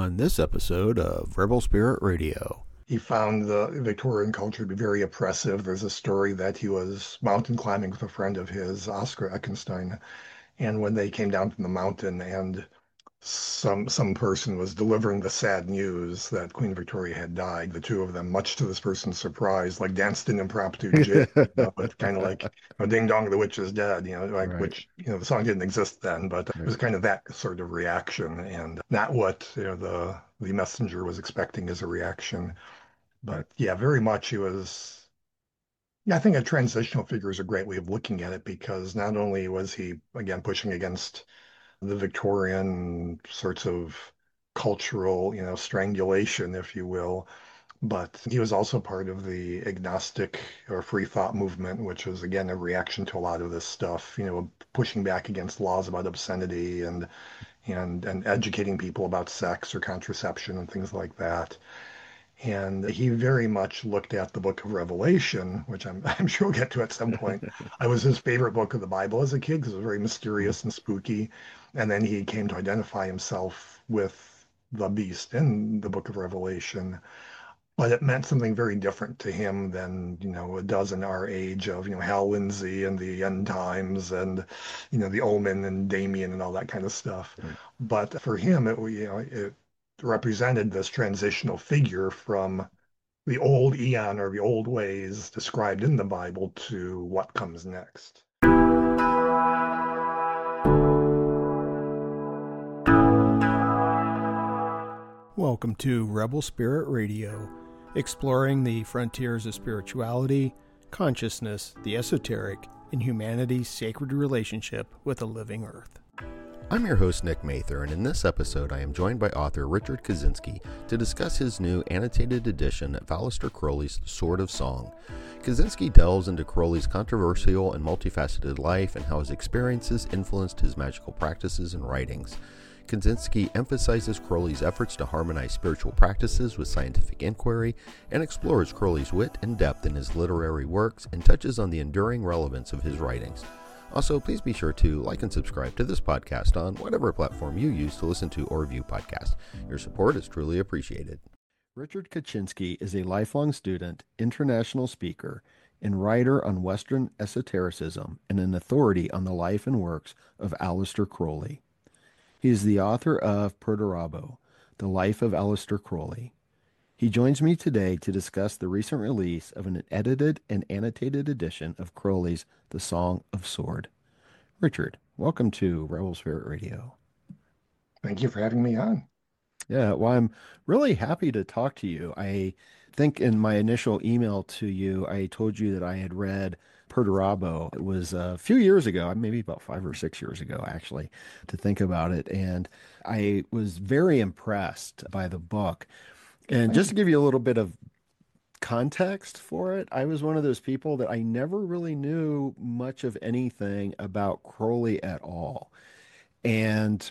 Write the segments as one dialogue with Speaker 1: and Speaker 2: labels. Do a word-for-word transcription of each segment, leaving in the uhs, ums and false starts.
Speaker 1: on this episode of Rebel Spirit Radio.
Speaker 2: He found the Victorian culture to be very oppressive. There's a story that he was mountain climbing with a friend of his, Oscar Eckenstein, and when they came down from the mountain and some some person was delivering the sad news that Queen Victoria had died, the two of them, much to this person's surprise, like danced an impromptu jig, you know, but kind of like, you know, Ding Dong, the witch is dead, you know, like
Speaker 1: Right.
Speaker 2: which, you know, the song didn't exist then, but it was
Speaker 1: Right.
Speaker 2: kind of that sort of reaction and not what, you know, the the messenger was expecting as a reaction.
Speaker 1: Right.
Speaker 2: But yeah, very much he was. Yeah, I think a transitional figure is a great way of looking at it because not only was he, again, pushing against the Victorian sorts of cultural, you know, strangulation, if you will, but he was also part of the agnostic or free thought movement, which was, again, a reaction to a lot of this stuff, you know, pushing back against laws about obscenity and and and educating people about sex or contraception and things like that. And he very much looked at the book of Revelation, which I'm, I'm sure we'll get to at some point. I was his favorite book of the Bible as a kid because it was very mysterious and spooky. And then he came to identify himself with the beast in the book of Revelation. But it meant something very different to him than, you know, it does in our age of, you know, Hal Lindsey and the end times and, you know, the Omen and Damien and all that kind of stuff.
Speaker 1: Right.
Speaker 2: But for him, it, you know, it represented this transitional figure from the old eon or the old ways described in the Bible to what comes next.
Speaker 1: Welcome to Rebel Spirit Radio, exploring the frontiers of spirituality, consciousness, the esoteric, and humanity's sacred relationship with the living earth.
Speaker 3: I'm your host, Nick Mather, and in this episode I am joined by author Richard Kaczynski to discuss his new annotated edition of Aleister Crowley's Sword of Song. Kaczynski delves into Crowley's controversial and multifaceted life and how his experiences influenced his magical practices and writings. Kaczynski emphasizes Crowley's efforts to harmonize spiritual practices with scientific inquiry and explores Crowley's wit and depth in his literary works and touches on the enduring relevance of his writings. Also, please be sure to like and subscribe to this podcast on whatever platform you use to listen to or view podcasts. Your support is truly appreciated.
Speaker 1: Richard Kaczynski is a lifelong student, international speaker, and writer on Western esotericism and an authority on the life and works of Aleister Crowley. He is the author of Perdurabo, The Life of Aleister Crowley. He joins me today to discuss the recent release of an edited and annotated edition of Crowley's The Song of Sword. Richard, welcome to Rebel Spirit Radio.
Speaker 2: Thank you for having me on.
Speaker 1: Yeah, well, I'm really happy to talk to you. I think in my initial email to you, I told you that I had read Perdurabo. It was a few years ago, maybe about five or six years ago, actually, to think about it. And I was very impressed by the book. And just to give you a little bit of context for it, I was one of those people that I never really knew much of anything about Crowley at all. And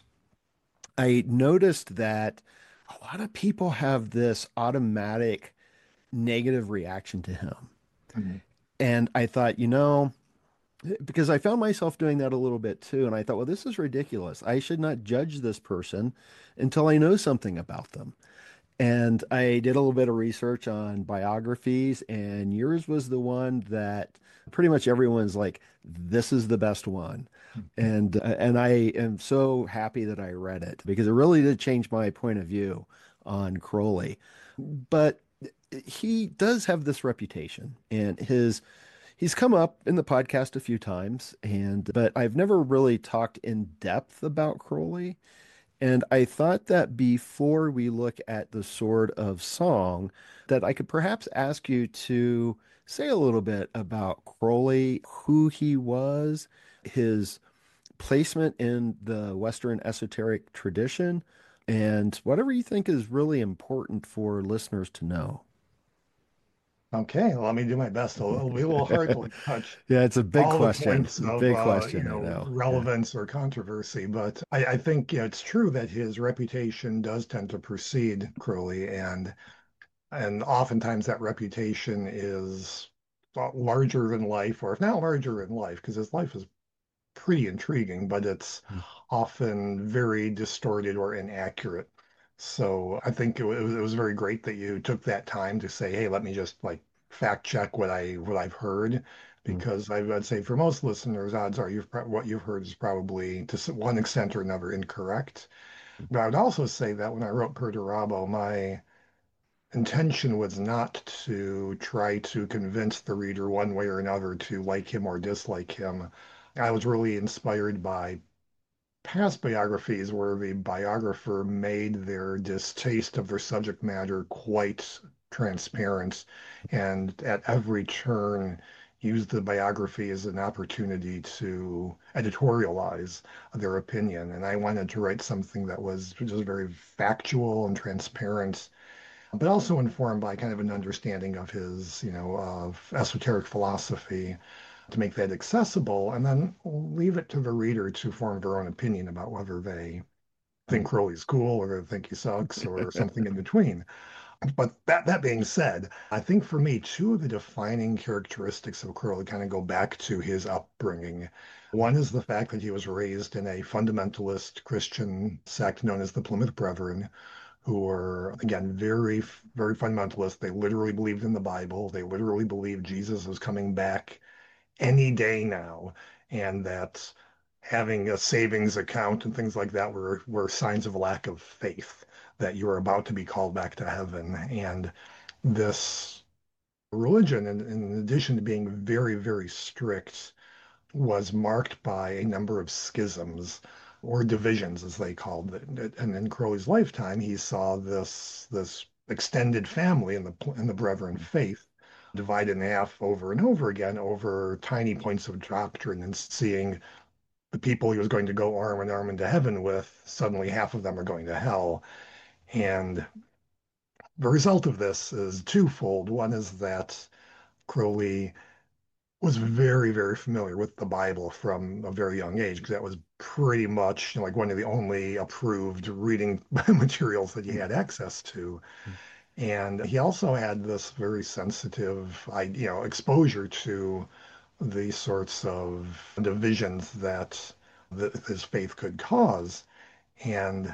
Speaker 1: I noticed that a lot of people have this automatic negative reaction to him.
Speaker 2: Mm-hmm.
Speaker 1: And I thought, you know, because I found myself doing that a little bit too. And I thought, well, this is ridiculous. I should not judge this person until I know something about them. And I did a little bit of research on biographies, and yours was the one that pretty much everyone's like, this is the best one. And uh, and I am so happy that I read it because it really did change my point of view on Crowley. But he does have this reputation, and his he's come up in the podcast a few times, and but I've never really talked in depth about Crowley. And I thought that before we look at the Sword of Song, that I could perhaps ask you to say a little bit about Crowley, who he was, his placement in the Western esoteric tradition, and whatever you think is really important for listeners to know.
Speaker 2: Okay, well, let me do my best. It'll, it'll be a little hard to touch
Speaker 1: Yeah, it's a big
Speaker 2: all the
Speaker 1: question.
Speaker 2: points of
Speaker 1: Big
Speaker 2: uh, you
Speaker 1: question, I
Speaker 2: know,
Speaker 1: know. Yeah.
Speaker 2: relevance or controversy, but I, I think, you know, it's true that his reputation does tend to precede Crowley, and and oftentimes that reputation is uh, larger than life, or if not larger than life, because his life is pretty intriguing, but it's often very distorted or inaccurate. So I think it was, it was very great that you took that time to say, hey, let me just like fact check what I what I've heard,
Speaker 3: Mm.
Speaker 2: because I would say for most listeners, odds are you've what you've heard is probably to one extent or another incorrect. But I would also say that when I wrote Perturabo, my intention was not to try to convince the reader one way or another to like him or dislike him. I was really inspired by past biographies where the biographer made their distaste of their subject matter quite transparent and at every turn used the biography as an opportunity to editorialize their opinion. And I wanted to write something that was just very factual and transparent, but also informed by kind of an understanding of his, you know, of esoteric philosophy, to make that accessible, and then leave it to the reader to form their own opinion about whether they think Crowley's cool or they think he sucks or something in between. But that that being said, I think for me, two of the defining characteristics of Crowley kind of go back to his upbringing. One is the fact that he was raised in a fundamentalist Christian sect known as the Plymouth Brethren, who were, again, very, very fundamentalist. They literally believed in the Bible. They literally believed Jesus was coming back any day now, and that having a savings account and things like that were, were signs of a lack of faith, that you were about to be called back to heaven. And this religion, in, in addition to being very, very strict, was marked by a number of schisms or divisions, as they called it. And in Crowley's lifetime, he saw this this extended family in the in the Brethren faith divided in half over and over again over tiny points of doctrine, and seeing the people he was going to go arm in arm into heaven with, suddenly half of them are going to hell. And the result of this is twofold. One is that Crowley was very, very familiar with the Bible from a very young age, because that was pretty much, you know, like one of the only approved reading materials that he had access to. And he also had this very sensitive, you know, exposure to the sorts of divisions that the, his faith could cause. And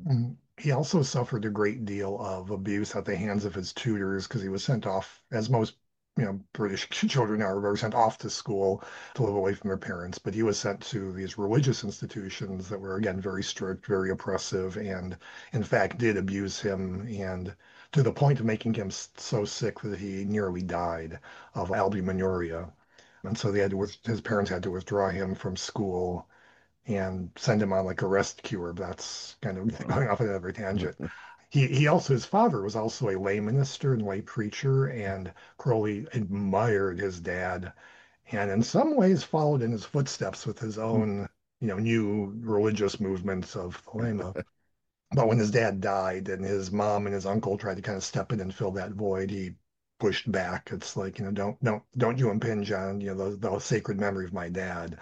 Speaker 2: he also suffered a great deal of abuse at the hands of his tutors, because he was sent off, as most, you know, British children are, were sent off to school to live away from their parents. But he was sent to these religious institutions that were, again, very strict, very oppressive, and in fact did abuse him, and to the point of making him so sick that he nearly died of albuminuria. And so they had to, his parents had to withdraw him from school and send him on like a rest cure. But that's kind of going off on another tangent. He he also, his father was also a lay minister and lay preacher, and Crowley admired his dad, and in some ways followed in his footsteps with his own, you know, new religious movements of Thelema. But when his dad died and his mom and his uncle tried to kind of step in and fill that void, he pushed back. It's like, you know, don't don't don't you impinge on, you know, the, the sacred memory of my dad.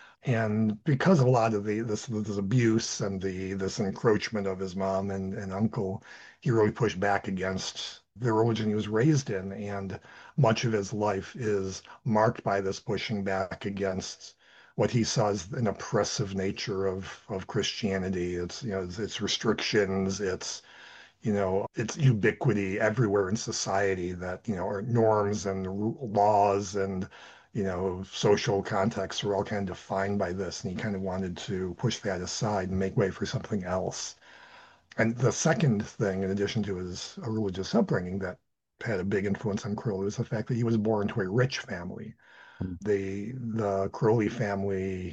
Speaker 2: And because of a lot of the this this abuse and the this encroachment of his mom and, and uncle, he really pushed back against the religion he was raised in. And much of his life is marked by this pushing back against what he saw as an oppressive nature of of Christianity. It's, you know, it's, it's restrictions, it's, you know, it's ubiquity everywhere in society, that, you know, our norms and laws and, you know, social contexts are all kind of defined by this. And he kind of wanted to push that aside and make way for something else. And the second thing, in addition to his religious upbringing, that had a big influence on Crowley was the fact that he was born to a rich family. The the Crowley family,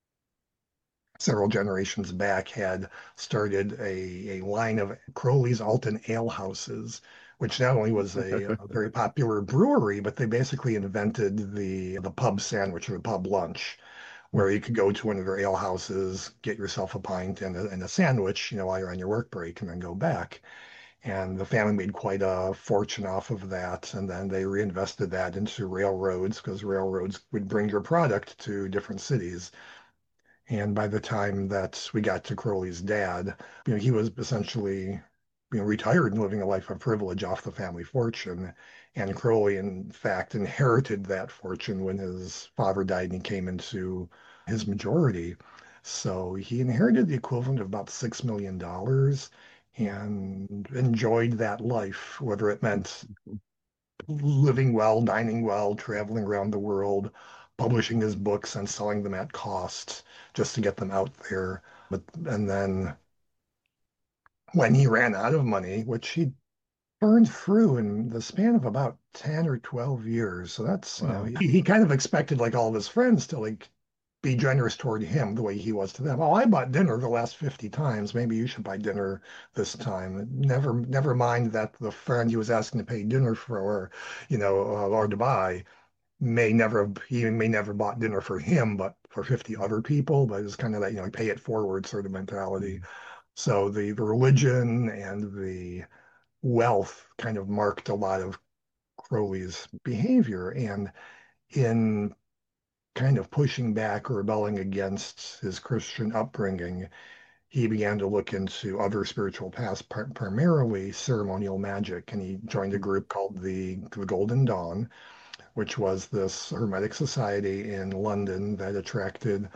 Speaker 2: several generations back, had started a, a line of Crowley's Alton Ale Houses, which not only was a, a very popular brewery, but they basically invented the the pub sandwich or the pub lunch, where you could go to one of their ale houses, get yourself a pint and a, and a sandwich, you know, while you're on your work break, and then go back. And the family made quite a fortune off of that. And then they reinvested that into railroads, because railroads would bring your product to different cities. And by the time that we got to Crowley's dad, you know, he was essentially, you know, retired and living a life of privilege off the family fortune. And Crowley, in fact, inherited that fortune when his father died and he came into his majority. So he inherited the equivalent of about six million dollars. and enjoyed that life, whether it meant living well, dining well, traveling around the world, publishing his books and selling them at cost just to get them out there. But and then when he ran out of money, which he burned through in the span of about ten or twelve years. So that's, you know,
Speaker 1: Wow.
Speaker 2: he, he kind of expected like all of his friends to like be generous toward him the way he was to them. Oh, I bought dinner the last fifty times. Maybe you should buy dinner this time. Never, never mind that the friend he was asking to pay dinner for, or, you know, uh, or to buy may never have, he may never bought dinner for him, but for fifty other people. But it's kind of that, you know, pay it forward sort of mentality. So the, the religion and the wealth kind of marked a lot of Crowley's behavior. And in kind of pushing back or rebelling against his Christian upbringing, he began to look into other spiritual paths, primarily ceremonial magic. And he joined a group called the, the Golden Dawn, which was this hermetic society in London that attracted,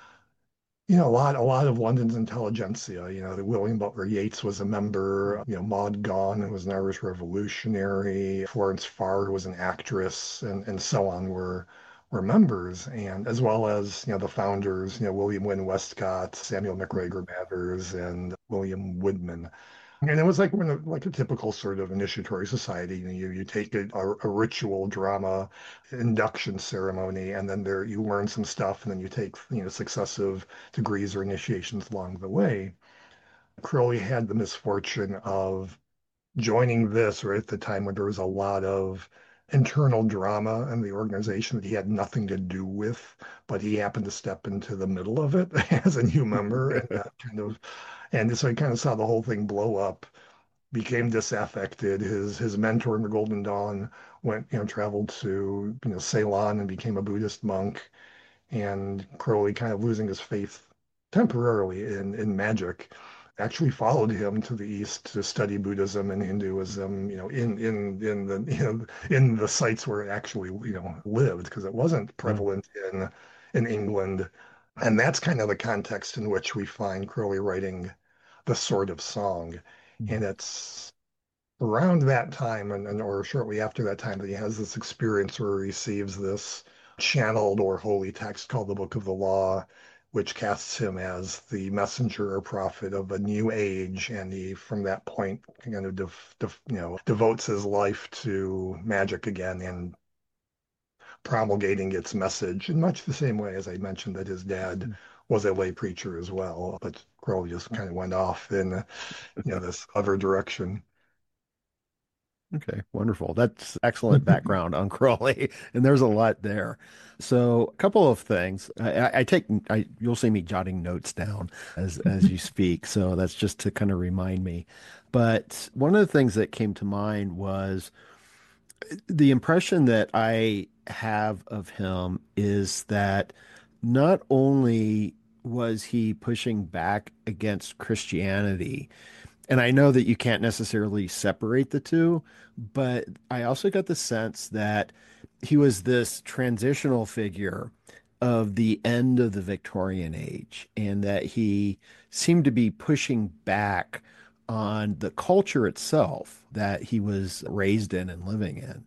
Speaker 2: you know, a lot, a lot of London's intelligentsia. You know, that William Butler Yeats was a member. You know, Maud Gonne, who was an Irish revolutionary. Florence Farr, who was an actress, and and so on, were were members, and as well as you know the founders. You know, William Wynne Westcott, Samuel MacGregor Mathers, and William Woodman. And it was like when a, like a typical sort of initiatory society. You know, you, you take a, a, a ritual drama induction ceremony, and then there you learn some stuff, and then you take you know successive degrees or initiations along the way. Crowley had the misfortune of joining this right at the time when there was a lot of internal drama in the organization that he had nothing to do with, but he happened to step into the middle of it as a new member, and that kind of and so he kind of saw the whole thing blow up, became disaffected. His his mentor in the Golden Dawn went, you know, traveled to, you know, Ceylon and became a Buddhist monk. And Crowley, kind of losing his faith temporarily in, in magic, actually followed him to the east to study Buddhism and Hinduism, you know, in in in the you know, in the sites where it actually, you know, lived, because it wasn't
Speaker 1: Wow.
Speaker 2: prevalent in in England. And that's kind of the context in which we find Crowley writing the Sword of Song. And it's around that time, and, and or shortly after that time, that he has this experience where he receives this channeled or holy text called the Book of the Law, which casts him as the messenger or prophet of a new age. And he, from that point, kind of def, def, you know devotes his life to magic again and promulgating its message in much the same way as I mentioned that his dad was a lay preacher as well. But Crowley just kind of went off in you know this other direction.
Speaker 1: Okay, wonderful. That's excellent background on Crowley, and there's a lot there. So, a couple of things. I, I I take I you'll see me jotting notes down as as you speak. So that's just to kind of remind me. But one of the things that came to mind was the impression that I have of him is that not only was he pushing back against Christianity, and I know that you can't necessarily separate the two, but I also got the sense that he was this transitional figure of the end of the Victorian age, and that he seemed to be pushing back on the culture itself that he was raised in and living in.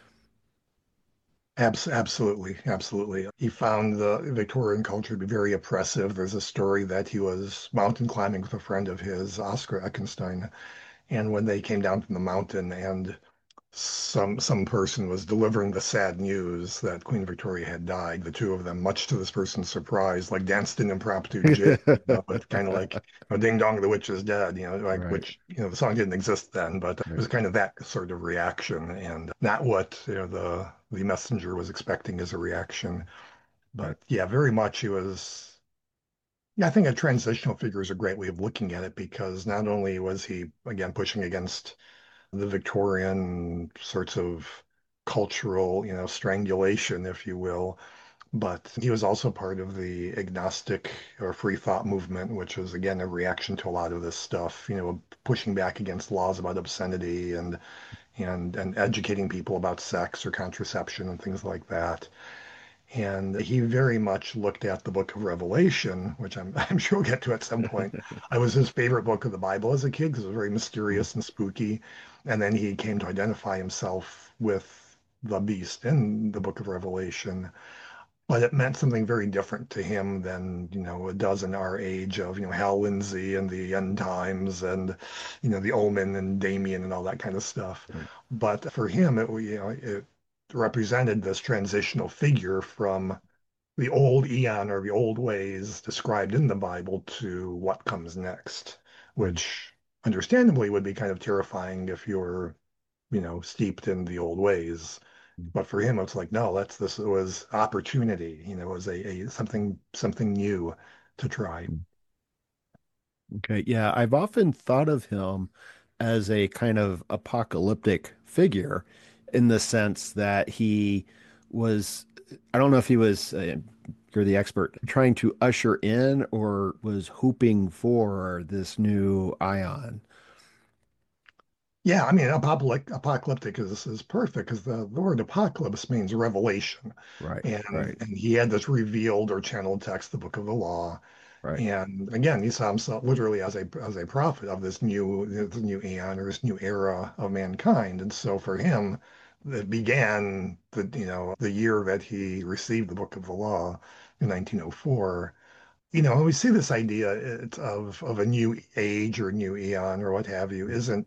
Speaker 2: Abs absolutely, absolutely. He found the Victorian culture to be very oppressive. There's a story that he was mountain climbing with a friend of his, Oscar Eckenstein, and when they came down from the mountain and some some person was delivering the sad news that Queen Victoria had died, the two of them, much to this person's surprise, like danced an impromptu jig, you know, but kind of like, you know, Ding Dong, the witch is dead, you know, like
Speaker 1: Right,
Speaker 2: which, you know, the song didn't exist then, but it
Speaker 1: right,
Speaker 2: was kind of that sort of reaction and not what, you know, the the messenger was expecting as a reaction.
Speaker 1: right.
Speaker 2: But yeah, very much he was. Yeah, I think a transitional figure is a great way of looking at it because not only was he, again, pushing against the Victorian sorts of cultural, you know, strangulation, if you will. But he was also part of the agnostic or free thought movement, which was again a reaction to a lot of this stuff, you know, pushing back against laws about obscenity and and and educating people about sex or contraception and things like that. And he very much looked at the book of Revelation, which I'm, I'm sure we'll get to at some point. I was his favorite book of the Bible as a kid because it was very mysterious and spooky. And then he came to identify himself with the beast in the book of Revelation. But it meant something very different to him than, you know, it does in our age of, you know, Hal Lindsey and the end times and, you know, the Omen and Damien and all that kind of stuff.
Speaker 1: Right.
Speaker 2: But for him, it, you know, it represented this transitional figure from the old eon or the old ways described in the Bible to what comes next,
Speaker 1: Mm.
Speaker 2: which understandably would be kind of terrifying if you're, you know, steeped in the old ways. But for him, it's like, no, that's this was opportunity, you know, it was a, a something something new to try.
Speaker 1: Okay, yeah, I've often thought of him as a kind of apocalyptic figure in the sense that he was, I don't know if he was, uh, you're the expert, trying to usher in or was hoping for this new ion.
Speaker 2: Yeah, I mean, apocalyptic, apocalyptic is is perfect because the, the word apocalypse means revelation.
Speaker 1: Right,
Speaker 2: And
Speaker 1: right,
Speaker 2: and he had this revealed or channeled text, the book of the law.
Speaker 1: right,
Speaker 2: And again, he saw himself literally as a as a prophet of this new this new aeon or this new era of mankind. And so for him, it began the you know the year that he received the book of the law in nineteen oh four. You know, and we see this idea it's of of a new age or new eon or what have you isn't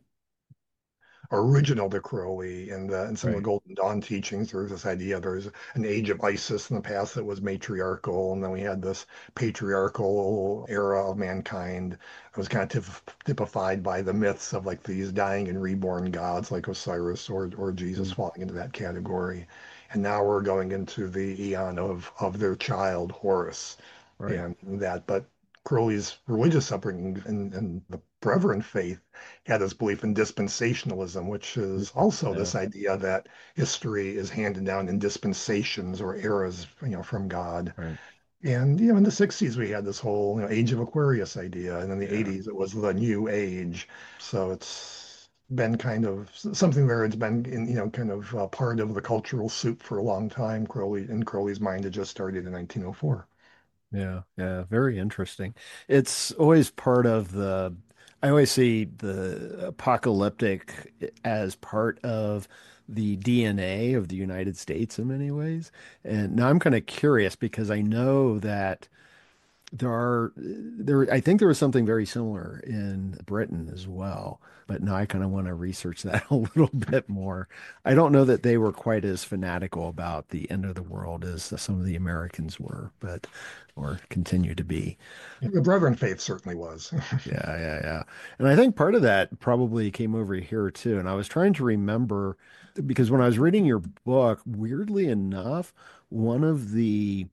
Speaker 2: original to Crowley and uh, and some of the
Speaker 1: right.
Speaker 2: Golden Dawn teachings. There was this idea there's an age of Isis in the past that was matriarchal, and then we had this patriarchal era of mankind that was kind of typified by the myths of like these dying and reborn gods like Osiris or or Jesus
Speaker 1: Mm.
Speaker 2: falling into that category. And now we're going into the eon of of their child Horus
Speaker 1: Right.
Speaker 2: and that. But Crowley's religious upbringing and, and the Brethren faith had this belief in dispensationalism, which is also
Speaker 1: Yeah,
Speaker 2: this idea that history is handed down in dispensations or eras, you know, from God.
Speaker 1: right.
Speaker 2: And you know, in the sixties we had this whole, you know, Age of Aquarius idea, and in the
Speaker 1: Yeah.
Speaker 2: eighties it was the New Age. So it's been kind of something where it's been in, you know, kind of uh, part of the cultural soup for a long time. Crowley in Crowley's mind, it just started in nineteen oh four.
Speaker 1: Yeah, yeah, very interesting. It's always part of the, I always see the apocalyptic as part of the D N A of the United States in many ways. And now I'm kind of curious because I know that there are there I think there was something very similar in Britain as well, but now I kind of want to research that a little bit more. I don't know that they were quite as fanatical about the end of the world as some of the Americans were, but or continue to be.
Speaker 2: The Brethren faith certainly was.
Speaker 1: Yeah, yeah, yeah. And I think part of that probably came over here too. And I was trying to remember because when I was reading your book, weirdly enough, one of the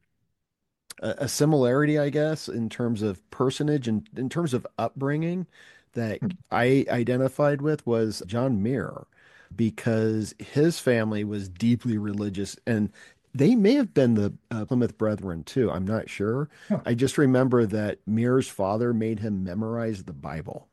Speaker 1: a, a similarity, I guess, in terms of personage and in terms of upbringing that I identified with was John Muir, because his family was deeply religious and they may have been the uh, Plymouth Brethren too. I'm not sure. I just remember that Muir's father made him memorize the Bible.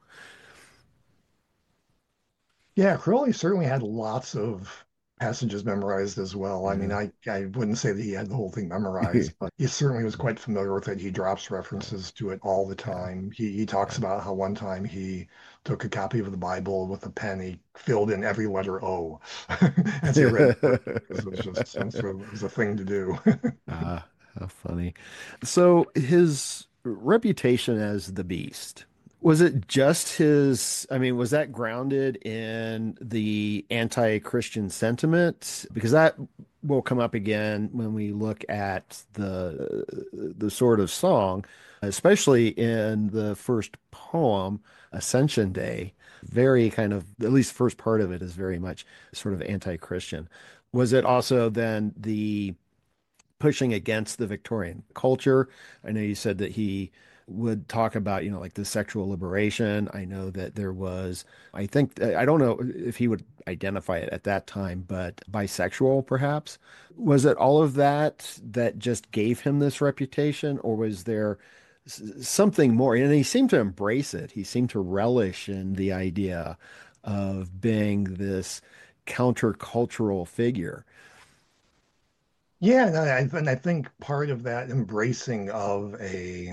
Speaker 2: Yeah, Crowley certainly had lots of passages memorized as well. I mean,
Speaker 1: Yeah.
Speaker 2: I, I wouldn't say that he had the whole thing memorized, but he certainly was quite familiar with it. He drops references to it all the
Speaker 1: Yeah.
Speaker 2: time. He he talks
Speaker 1: Yeah.
Speaker 2: about how one time he took a copy of the Bible with a pen, he filled in every letter O as he read through it because it was just some sort of, it was a thing to do.
Speaker 1: Ah, how funny. So his reputation as the Beast, was it just his, I mean, was that grounded in the anti-Christian sentiment? Because that will come up again when we look at the the sort of song, especially in the first poem, Ascension Day. Very kind of, at least the first part of it is very much sort of anti-Christian. Was it also then the pushing against the Victorian culture? I know you said that he would talk about, you know, like the sexual liberation. I know that there was, I think, I don't know if he would identify it at that time, but bisexual perhaps. Was it all of that that just gave him this reputation, or was there s- something more? And he seemed to embrace it. He seemed to relish in the idea of being this countercultural figure.
Speaker 2: Yeah, and I, and I think part of that embracing of a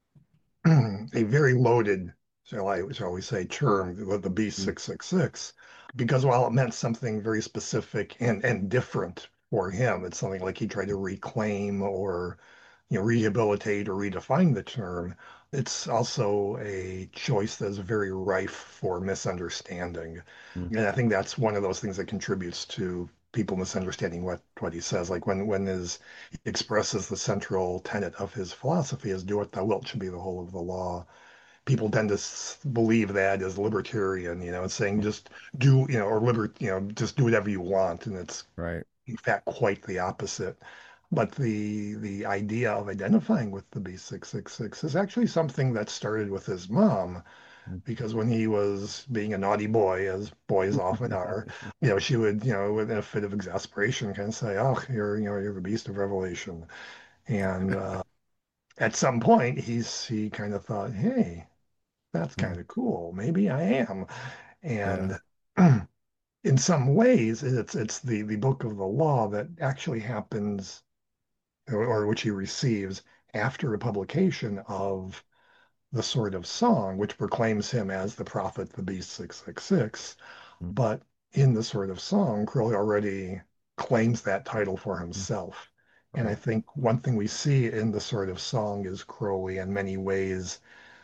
Speaker 2: a very loaded, shall I shall we say, term, the the B six six six, because while it meant something very specific and and different for him, it's something like he tried to reclaim or you know rehabilitate or redefine the term. It's also a choice that's very rife for misunderstanding,
Speaker 1: Mm.
Speaker 2: and I think that's one of those things that contributes to people misunderstanding what what he says. Like when when his he expresses the central tenet of his philosophy is do what thou wilt should be the whole of the law. People tend to s- believe that as libertarian, you know, it's saying just do, you know, or liber, you know, just do whatever you want. And it's
Speaker 1: Right.
Speaker 2: in fact quite the opposite. But the the idea of identifying with the B six six six is actually something that started with his mom,
Speaker 1: Mm.
Speaker 2: because when he was being a naughty boy, as boys often are, you know, she would, you know, with a fit of exasperation, kind of say, "Oh, you're, you know, you're the beast of Revelation." And uh, at some point, he's he kind of thought, "Hey, that's
Speaker 1: Mm.
Speaker 2: kind of cool. Maybe I am."
Speaker 1: Yeah.
Speaker 2: And in some ways, it's it's the the book of the law that actually happens, or, or which he receives after the publication of the Sword of Song, which proclaims him as the prophet, the beast six six six.
Speaker 1: Mm.
Speaker 2: But in the Sword of Song, Crowley already claims that title for
Speaker 1: Mm.
Speaker 2: himself. And I
Speaker 1: Right.
Speaker 2: think one thing we see in the Sword of Song is Crowley in many ways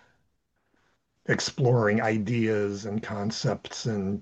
Speaker 2: exploring ideas and concepts and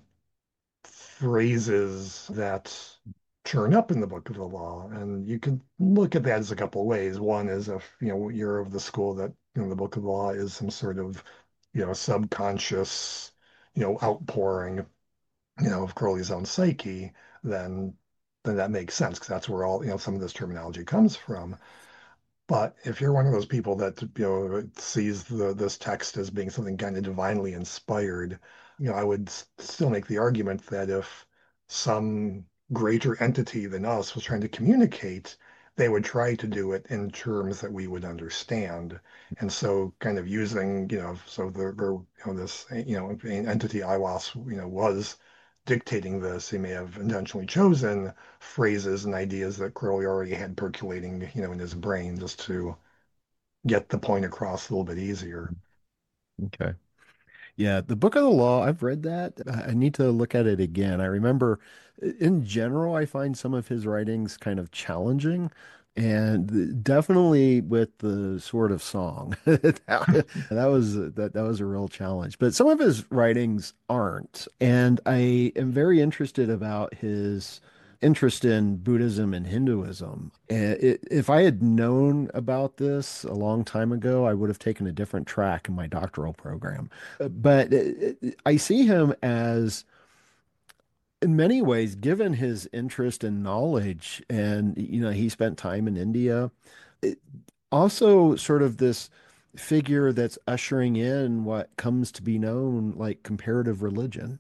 Speaker 2: phrases that turn up in the Book of the Law. And you can look at that as a couple of ways. One is if, you know, you're of the school that, you know, the Book of the Law is some sort of, you know, subconscious, you know, outpouring, you know, of Crowley's own psyche, then then that makes sense because that's where all, you know, some of this terminology comes from. But if you're one of those people that, you know, sees the, this text as being something kind of divinely inspired, you know, I would s- still make the argument that if some greater entity than us was trying to communicate, they would try to do it in terms that we would understand. And so kind of using, you know, so the, the you know, this, you know, entity Iwas, you know, was dictating this, he may have intentionally chosen phrases and ideas that Crowley already had percolating, you know, in his brain just to get the point across a little bit easier.
Speaker 1: Okay. Yeah, the Book of the Law, I've read that. I I need to look at it again. I remember in general, I find some of his writings kind of challenging, and definitely with the Sword of Song. That, that was that that was a real challenge. But some of his writings aren't. And I am very interested about his interest in Buddhism and Hinduism. And it, if I had known about this a long time ago, I would have taken a different track in my doctoral program. But uh, I see him as, in many ways, given his interest and knowledge, and you know, he spent time in India, it, also sort of this figure that's ushering in what comes to be known like comparative religion.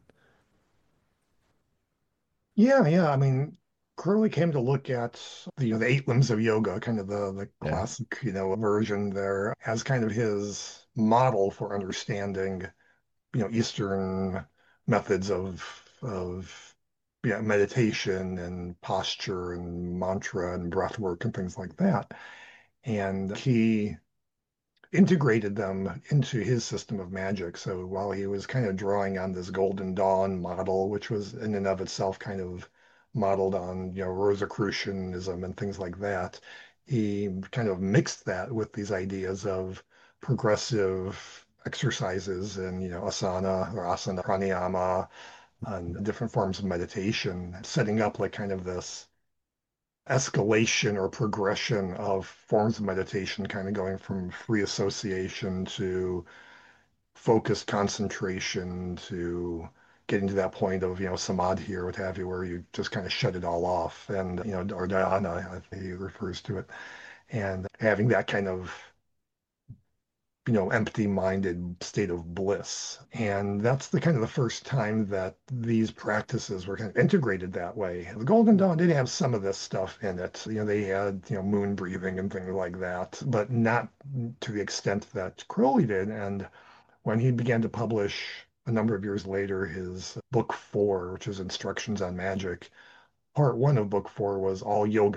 Speaker 2: Yeah, yeah. I mean, Crowley came to look at the, you know, the eight limbs of yoga, kind of the the
Speaker 1: Yeah.
Speaker 2: classic, you know, version there as kind of his model for understanding, you know, Eastern methods of of yeah, meditation and posture and mantra and breath work and things like that. And he integrated them into his system of magic. So while he was kind of drawing on this Golden Dawn model, which was in and of itself kind of modeled on, you know, Rosicrucianism and things like that, he kind of mixed that with these ideas of progressive exercises and, you know, asana or asana pranayama and different forms of meditation, setting up like kind of this escalation or progression of forms of meditation, kind of going from free association to focused concentration to getting to that point of, you know, samadhi or what have you, where you just kind of shut it all off. And, you know, or dhyana, I think he refers to it. And having that kind of you know, empty-minded state of bliss. And that's the kind of the first time that these practices were kind of integrated that way. The Golden Dawn did have some of this stuff in it. You know, they had, you know, moon breathing and things like that, but not to the extent that Crowley did. And when he began to publish a number of years later his book four, which is Instructions on Magic, part one of book four was all yoga.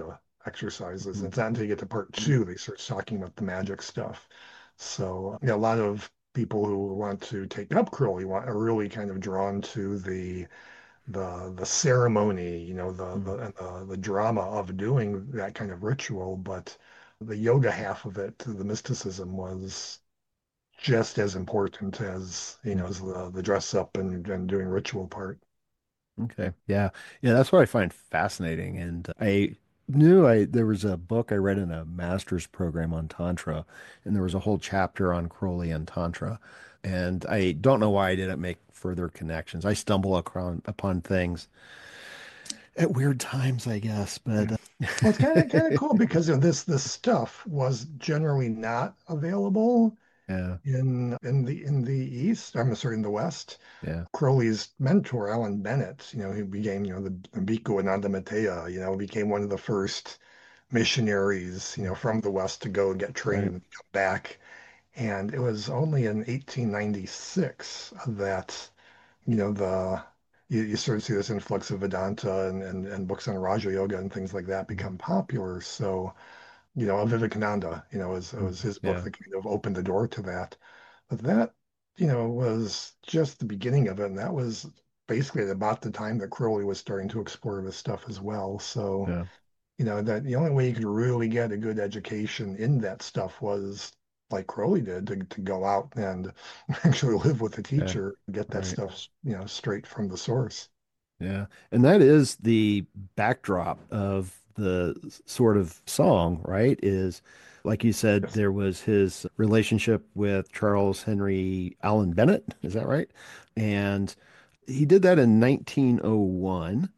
Speaker 2: exercises. And
Speaker 1: Mhm.
Speaker 2: it's not until you get to part two they start talking about the magic stuff. So yeah, a lot of people who want to take up Crowley want are really kind of drawn to the the the ceremony, you know, the
Speaker 1: Mhm.
Speaker 2: the and the, the drama of doing that kind of ritual, but the yoga half of it, the mysticism was just as important as, you know,
Speaker 1: Mhm.
Speaker 2: as the, the dress up and, and doing ritual part.
Speaker 1: Okay. Yeah. Yeah, that's what I find fascinating. And I knew I there was a book I read in a master's program on Tantra, and there was a whole chapter on Crowley and Tantra. And I don't know why I didn't make further connections. I stumble upon upon things at weird times, I guess, but
Speaker 2: Yeah. Well, it's kind of kind of cool because you know, this this stuff was generally not available
Speaker 1: yeah,
Speaker 2: in in the in the East. I'm sorry, in the West.
Speaker 1: yeah.
Speaker 2: Crowley's mentor, Alan Bennett, you know, he became, you know, the, the Bhikkhu Ananda Matea, you know, became one of the first missionaries, you know, from the West to go and get trained
Speaker 1: Right.
Speaker 2: and come back. And it was only in eighteen ninety-six that, you know, the you, you sort of see this influx of Vedanta and, and, and books on Raja Yoga and things like that
Speaker 1: Mhm.
Speaker 2: become popular. So, you know, Vivekananda, you know, was, was
Speaker 1: Mhm.
Speaker 2: his book
Speaker 1: Yeah.
Speaker 2: that kind of opened the door to that. But that, you know, was just the beginning of it. And that was basically at about the time that Crowley was starting to explore this stuff as well. So,
Speaker 1: Yeah.
Speaker 2: you know, that the only way you could really get a good education in that stuff was like Crowley did to, to go out and actually live with a
Speaker 1: Yeah.
Speaker 2: teacher, get that
Speaker 1: Right.
Speaker 2: stuff, you know, straight from the source.
Speaker 1: Yeah. And that is the backdrop of the s- sort of song, right? Is like you said,
Speaker 2: Yes.
Speaker 1: there was his relationship with Charles Henry Allen Bennett. Is that right? And he did that in nineteen oh one.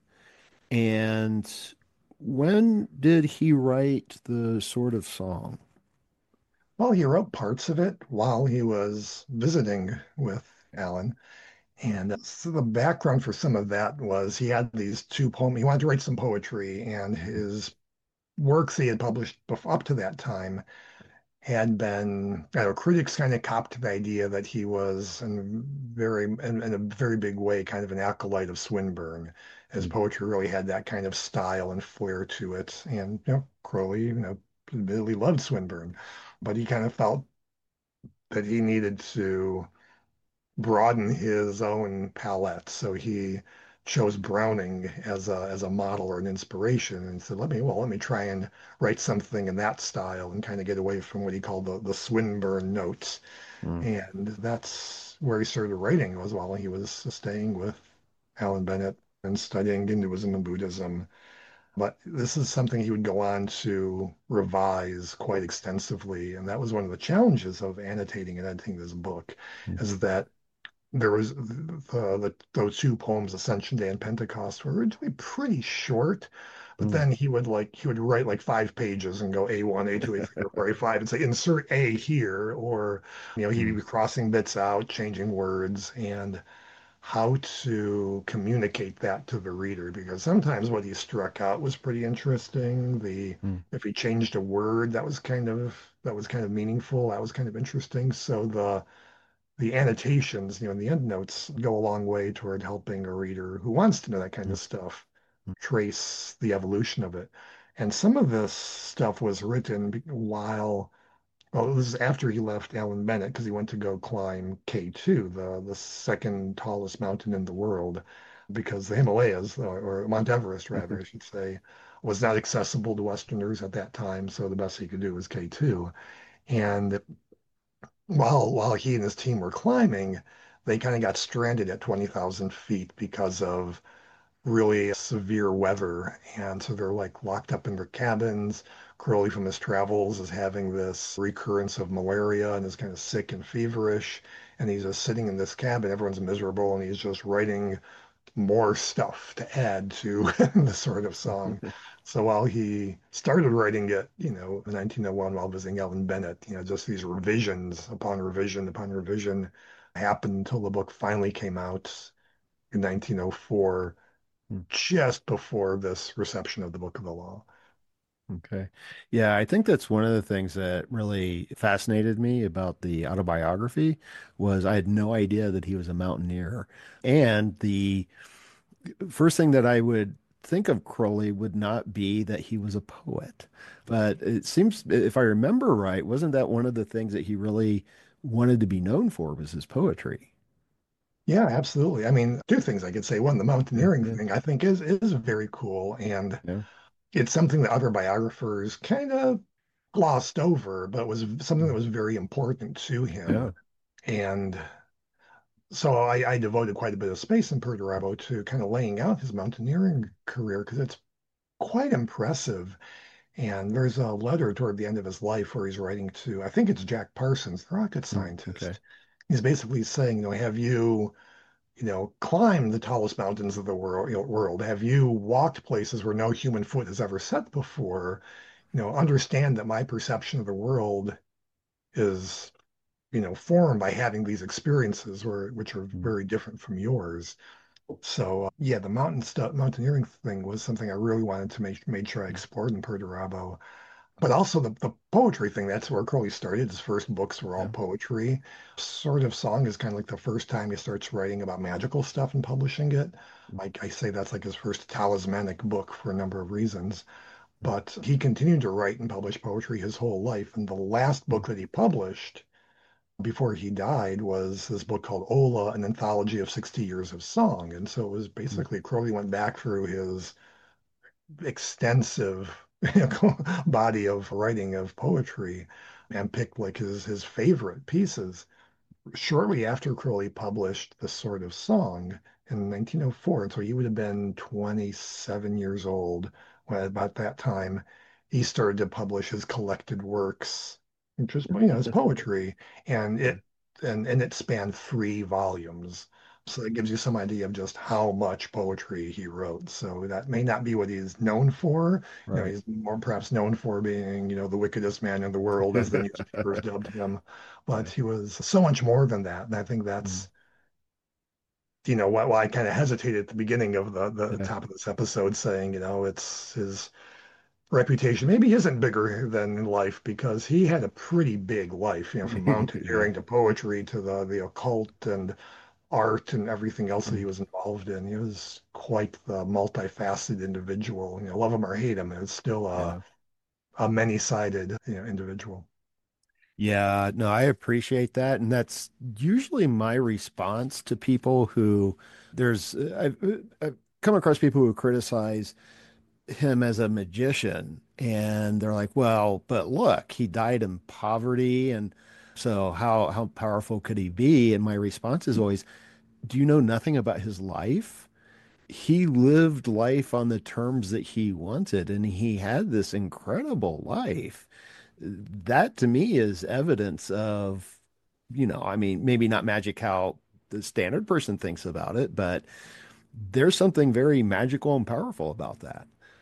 Speaker 1: And when did he write the sort of song?
Speaker 2: Well, he wrote parts of it while he was visiting with Alan. And uh, so the background for some of that was he had these two poems. He wanted to write some poetry, and his works he had published bef- up to that time had been, you know, critics kind of copped the idea that he was in very, in, in a very big way, kind of an acolyte of Swinburne. His
Speaker 1: Mm,
Speaker 2: poetry really had that kind of style and flair to it. And, you know, Crowley, you know, admittedly loved Swinburne, but he kind of felt that he needed to broaden his own palette. So he chose Browning as a as a model or an inspiration and said, let me well, let me try and write something in that style and kind of get away from what he called the, the Swinburne notes.
Speaker 1: mm,
Speaker 2: And that's where he started writing was while he was staying with Alan Bennett and studying Hinduism and Buddhism. But this is something he would go on to revise quite extensively. And that was one of the challenges of annotating and editing this book,
Speaker 1: mm,
Speaker 2: is that there was the, the those two poems, Ascension Day and Pentecost, were originally pretty short, but
Speaker 1: mm.
Speaker 2: then he would like he would write like five pages and go A one, A two, A three, or A five and say insert A here, or you know, he'd
Speaker 1: Mm,
Speaker 2: be crossing bits out, changing words, and how to communicate that to the reader because sometimes what he struck out was pretty interesting. The
Speaker 1: mm,
Speaker 2: if he changed a word that was kind of that was kind of meaningful, that was kind of interesting. So the the annotations, you know, and the endnotes go a long way toward helping a reader who wants to know that kind
Speaker 1: mm,
Speaker 2: of stuff
Speaker 1: mm,
Speaker 2: trace the evolution of it. And some of this stuff was written be- while, well, this is after he left Alan Bennett because he went to go climb K two, the, the second tallest mountain in the world, because the Himalayas, or, or Mount Everest, rather, I should say, was not accessible to Westerners at that time. So the best he could do was K two. And while while he and his team were climbing, they kind of got stranded at twenty thousand feet because of really severe weather. And so they're like locked up in their cabins. Crowley from his travels is having this recurrence of malaria and is kind of sick and feverish. And he's just sitting in this cabin. Everyone's miserable, and he's just writing more stuff to add to the sort of song. So while he started writing it, you know, in nineteen oh one while visiting Ellen Bennett, you know, just these revisions upon revision upon revision happened until the book finally came out in nineteen oh four,
Speaker 1: mm.
Speaker 2: just before this reception of the Book of the Law.
Speaker 1: Okay. Yeah, I think that's one of the things that really fascinated me about the autobiography was I had no idea that he was a mountaineer. And the first thing that I would think of Crowley would not be that he was a poet. But it seems, if I remember right, wasn't that one of the things that he really wanted to be known for was his poetry?
Speaker 2: Yeah, absolutely. I mean, two things I could say. One, the
Speaker 1: Yeah,
Speaker 2: mountaineering
Speaker 1: yeah,
Speaker 2: thing I think is is very cool, and
Speaker 1: yeah,
Speaker 2: it's something that other biographers kind of glossed over, but was something that was very important to him.
Speaker 1: yeah.
Speaker 2: And so I, I devoted quite a bit of space in Perturabo to kind of laying out his mountaineering career because it's quite impressive. And there's a letter toward the end of his life where he's writing to, I think it's Jack Parsons, the rocket
Speaker 1: Mm, okay.
Speaker 2: scientist. He's basically saying, you know, have you, you know, climbed the tallest mountains of the world, you know, world? Have you walked places where no human foot has ever set before? You know, understand that my perception of the world is, you know, formed by having these experiences where, which are
Speaker 1: Mm,
Speaker 2: very different from yours. So uh, yeah, the mountain stuff, mountaineering thing was something I really wanted to make made sure I
Speaker 1: mm,
Speaker 2: explored in Perturabo. But also the, the poetry thing, that's where Crowley started. His first books were all
Speaker 1: yeah.
Speaker 2: poetry. Sort of Song is kind of like the first time he starts writing about magical stuff and publishing it. Like I say, that's like his first talismanic book for a number of reasons. But he continued to write and publish poetry his whole life. And the last
Speaker 1: Mm,
Speaker 2: book that he published before he died was this book called Ola, an anthology of sixty years of song. And so it was
Speaker 1: mm,
Speaker 2: basically Crowley went back through his extensive you know, body of writing of poetry and picked like his his favorite pieces. Shortly after Crowley published The Sword of Song in nineteen oh four, and so he would have been twenty-seven years old when about that time he started to publish his collected works, which was, you know, his poetry, and
Speaker 1: yeah.
Speaker 2: it and and it spanned three volumes. So it gives you some idea of just how much poetry he wrote. So that may not be what he's known for. You know,
Speaker 1: Right.
Speaker 2: he's more perhaps known for being, you know, the wickedest man in the world, as the newspapers dubbed him, but
Speaker 1: Yeah.
Speaker 2: he was so much more than that. And I think
Speaker 1: Mm,
Speaker 2: that's, you know, why, why I kind of hesitated at the beginning of the, the
Speaker 1: yeah.
Speaker 2: top of this episode saying, you know, it's his reputation maybe isn't bigger than life because he had a pretty big life, you know, from
Speaker 1: Yeah.
Speaker 2: mountaineering to poetry to the, the occult and art and everything else that he
Speaker 1: Mm,
Speaker 2: was involved in. He was quite the multifaceted individual. You know, love him or hate him, it's still a,
Speaker 1: yeah.
Speaker 2: a many-sided, you know, individual.
Speaker 1: Yeah, no, I appreciate that. And that's usually my response to people who there's, I've, I've come across people who criticize him as a magician. And they're like, well, but look, he died in poverty. And so how, how powerful could he be? And my response is always, do you know nothing about his life? He lived life on the terms that he wanted, and he had this incredible life. That to me is evidence of, you know, I mean, maybe not magic how the standard person thinks about it, but there's something very magical and powerful about that.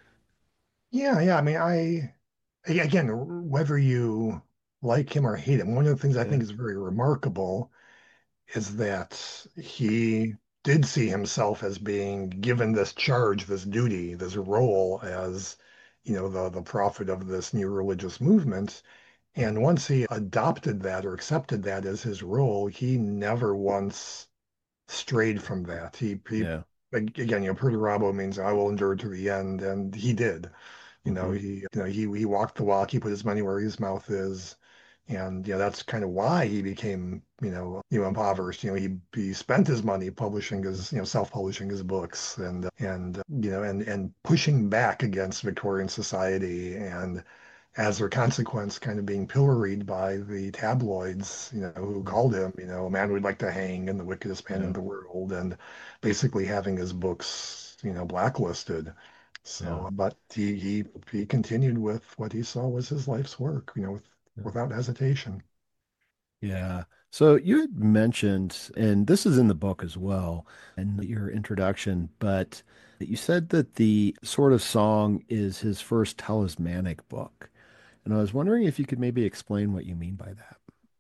Speaker 2: Yeah, yeah. I mean, I again, whether you like him or hate him, one of the things I
Speaker 1: Yeah,
Speaker 2: think is very remarkable is that he did see himself as being given this charge, this duty, this role as, you know, the the prophet of this new religious movement. And once he adopted that or accepted that as his role, he never once strayed from that. He, he
Speaker 1: yeah.
Speaker 2: again, you know, Perturabo means I will endure to the end, and he did. You know,
Speaker 1: Hmm.
Speaker 2: he, you know, he he walked the walk. He put his money where his mouth is, and you know that's kind of why he became, you know, you know, impoverished. You know, he he spent his money publishing his, you know, self-publishing his books, and and you know, and and pushing back against Victorian society, and as a consequence, kind of being pilloried by the tabloids, you know, who called him, you know, a man we'd like to hang and the wickedest man in
Speaker 1: Yeah,
Speaker 2: the world, and basically having his books, you know, blacklisted.
Speaker 1: yeah,
Speaker 2: So, but he he he continued with what he saw was his life's work, you know, with,
Speaker 1: yeah.
Speaker 2: without hesitation.
Speaker 1: Yeah. So you had mentioned, and this is in the book as well, in your introduction, but you said that the Sword of Song is his first talismanic book. And I was wondering if you could maybe explain what you mean by that.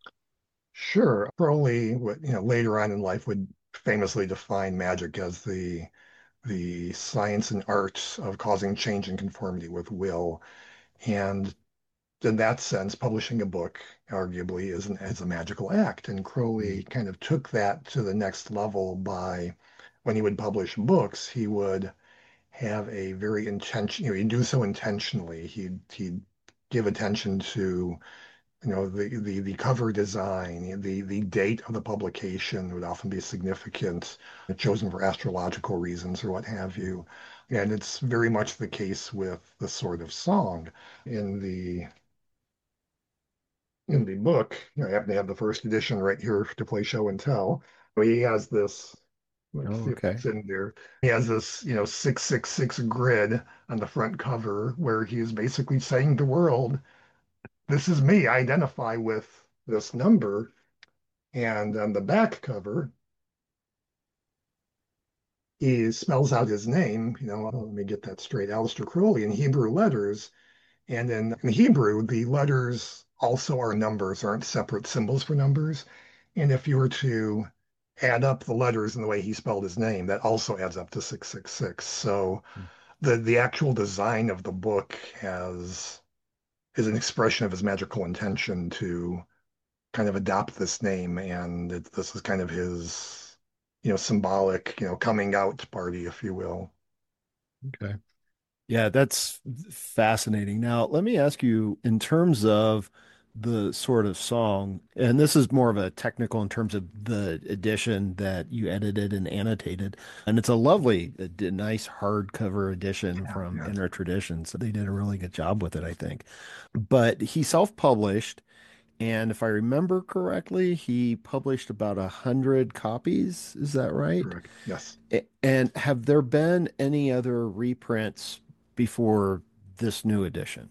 Speaker 2: Sure, Crowley, what you know, later on in life would famously define magic as the the science and art of causing change and conformity with will. And in that sense, publishing a book arguably is an is a magical act. And
Speaker 1: Mm,
Speaker 2: Crowley kind of took that to the next level by when he would publish books, he would have a very intention, you know, he'd do so intentionally. He'd he'd give attention to, you know, the the the cover design, the the date of the publication would often be significant, chosen for astrological reasons or what have you. And it's very much the case with the Sword of Song. In the in the book, you know, I happen to have the first edition right here to play show and tell. He has this, let's
Speaker 1: Oh,
Speaker 2: see if
Speaker 1: okay.
Speaker 2: it's in there. He has this, you know, six six six grid on the front cover where he is basically saying to the world, this is me, I identify with this number. And on the back cover, he spells out his name, you know, let me get that straight, Aleister Crowley in Hebrew letters. And in, in Hebrew, the letters also are numbers, aren't separate symbols for numbers. And if you were to add up the letters in the way he spelled his name, that also adds up to six six six. So the the actual design of the book has is an expression of his magical intention to kind of adopt this name, and it, this is kind of his, you know, symbolic, you know, coming out party, if you will.
Speaker 1: Okay. Yeah, that's fascinating. Now, let me ask you in terms of the sort of song, and this is more of a technical in terms of the edition that you edited and annotated. And it's a lovely, a d- nice hardcover edition
Speaker 2: Yeah,
Speaker 1: from
Speaker 2: yeah.
Speaker 1: Inner Traditions. So they did a really good job with it, I think. But he self-published, and if I remember correctly, he published about a hundred copies. Is that right?
Speaker 2: Correct. Yes.
Speaker 1: A- And have there been any other reprints before this new edition?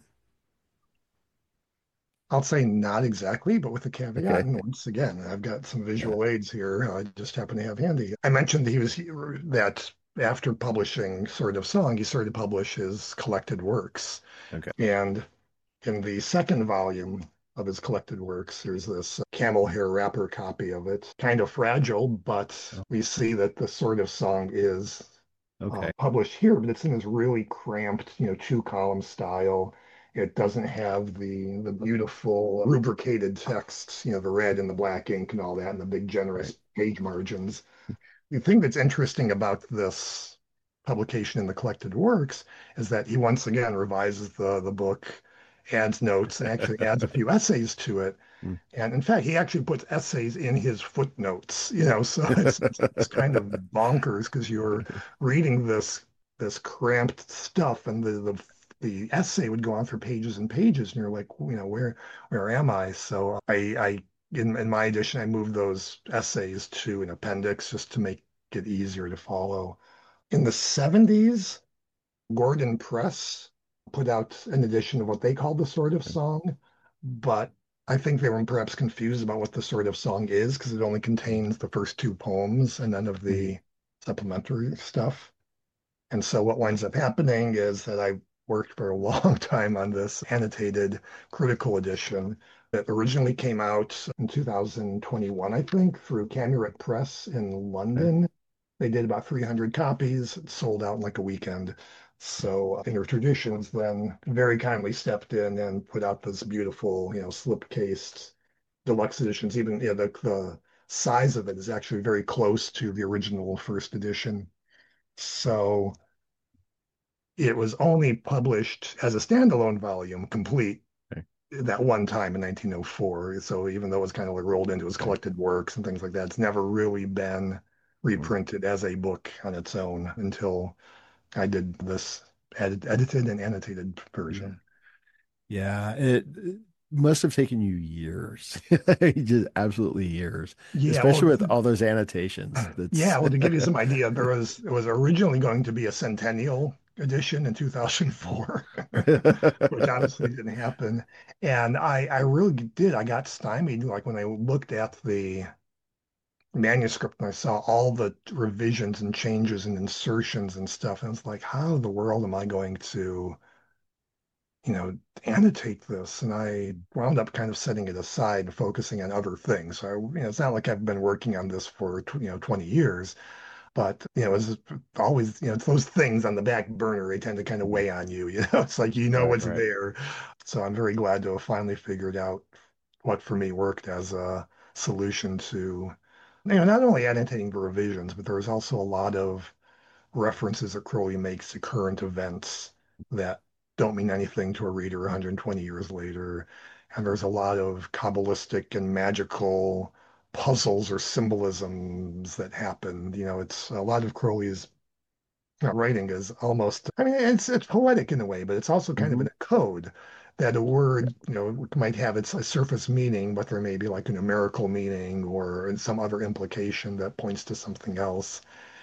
Speaker 2: I'll say not exactly, but with a caveat.
Speaker 1: Okay.
Speaker 2: And once again, I've got some
Speaker 1: Yeah.
Speaker 2: visual aids here. I just happen to have handy. I mentioned he was that after publishing Sword of Song, he started to publish his collected works.
Speaker 1: Okay.
Speaker 2: And in the second volume of his collected works, there's this camel hair wrapper copy of it, kind of fragile, but
Speaker 1: Oh,
Speaker 2: we see that the Sword of Song is uh,
Speaker 1: okay.
Speaker 2: published here, but it's in this really cramped, you know, two column style. It doesn't have the the beautiful rubricated texts, you know, the red and the black ink and all that, and the big
Speaker 1: Right.
Speaker 2: generous page margins. The thing that's interesting about this publication in the collected works is that he once again revises the the book, adds notes, and actually adds a few essays to it.
Speaker 1: Mm.
Speaker 2: And in fact, he actually puts essays in his footnotes, you know, so it's it's, it's kind of bonkers because you're reading this this cramped stuff and the the the essay would go on for pages and pages and you're like, you know, where where am I? So I I in in my edition I moved those essays to an appendix just to make it easier to follow. In the seventies, Gordon Press put out an edition of what they called the Sword of Song, but I think they were perhaps confused about what the Sword of Song is because it only contains the first two poems and none of
Speaker 1: Mhm.
Speaker 2: the supplementary stuff. And so what winds up happening is that I worked for a long time on this annotated critical edition that originally came out in two thousand twenty-one, I think, through Camuret Press in
Speaker 1: Okay.
Speaker 2: London. They did about three hundred copies, sold out in like a weekend. So Inner Traditions then very kindly stepped in and put out this beautiful, you know, slip-cased deluxe editions. Even, yeah, the, the size of it is actually very close to the original first edition. So it was only published as a standalone volume, complete,
Speaker 1: Okay.
Speaker 2: that one time in nineteen oh four. So even though it was kind of like rolled into his
Speaker 1: Okay.
Speaker 2: collected works and things like that, it's never really been
Speaker 1: Mm.
Speaker 2: reprinted as a book on its own until I did this edit, edited and annotated
Speaker 1: Yeah.
Speaker 2: version.
Speaker 1: Yeah. It, it must have taken you years, just absolutely years,
Speaker 2: Yeah, well,
Speaker 1: especially with all those annotations.
Speaker 2: yeah,
Speaker 1: That's
Speaker 2: well, to give you some idea, there was it was originally going to be a centennial edition in two thousand four, which honestly didn't happen. And I I really did. I got stymied like when I looked at the manuscript and I saw all the revisions and changes and insertions and stuff. And it's like, how in the world am I going to, you know, annotate this? And I wound up kind of setting it aside and focusing on other things. So, you know, it's not like I've been working on this for, you know, twenty years, but, you know, it's always, you know, it's those things on the back burner. They tend to kind of weigh on you, you know, it's like, you know,
Speaker 1: right,
Speaker 2: what's
Speaker 1: right.
Speaker 2: there. So I'm very glad to have finally figured out what for me worked as a solution to, you know, not only annotating the revisions, but there was also a lot of references that Crowley makes to current events that don't mean anything to a reader one hundred twenty years later. And there's a lot of Kabbalistic and magical puzzles or symbolisms that happen. You know, it's a lot of Crowley's writing is almost, I mean, it's it's poetic in a way, but it's also kind of
Speaker 1: Hmm.
Speaker 2: in a code that a word, you know, might have its a surface meaning, but there may be like a numerical meaning or some other implication that points to something else.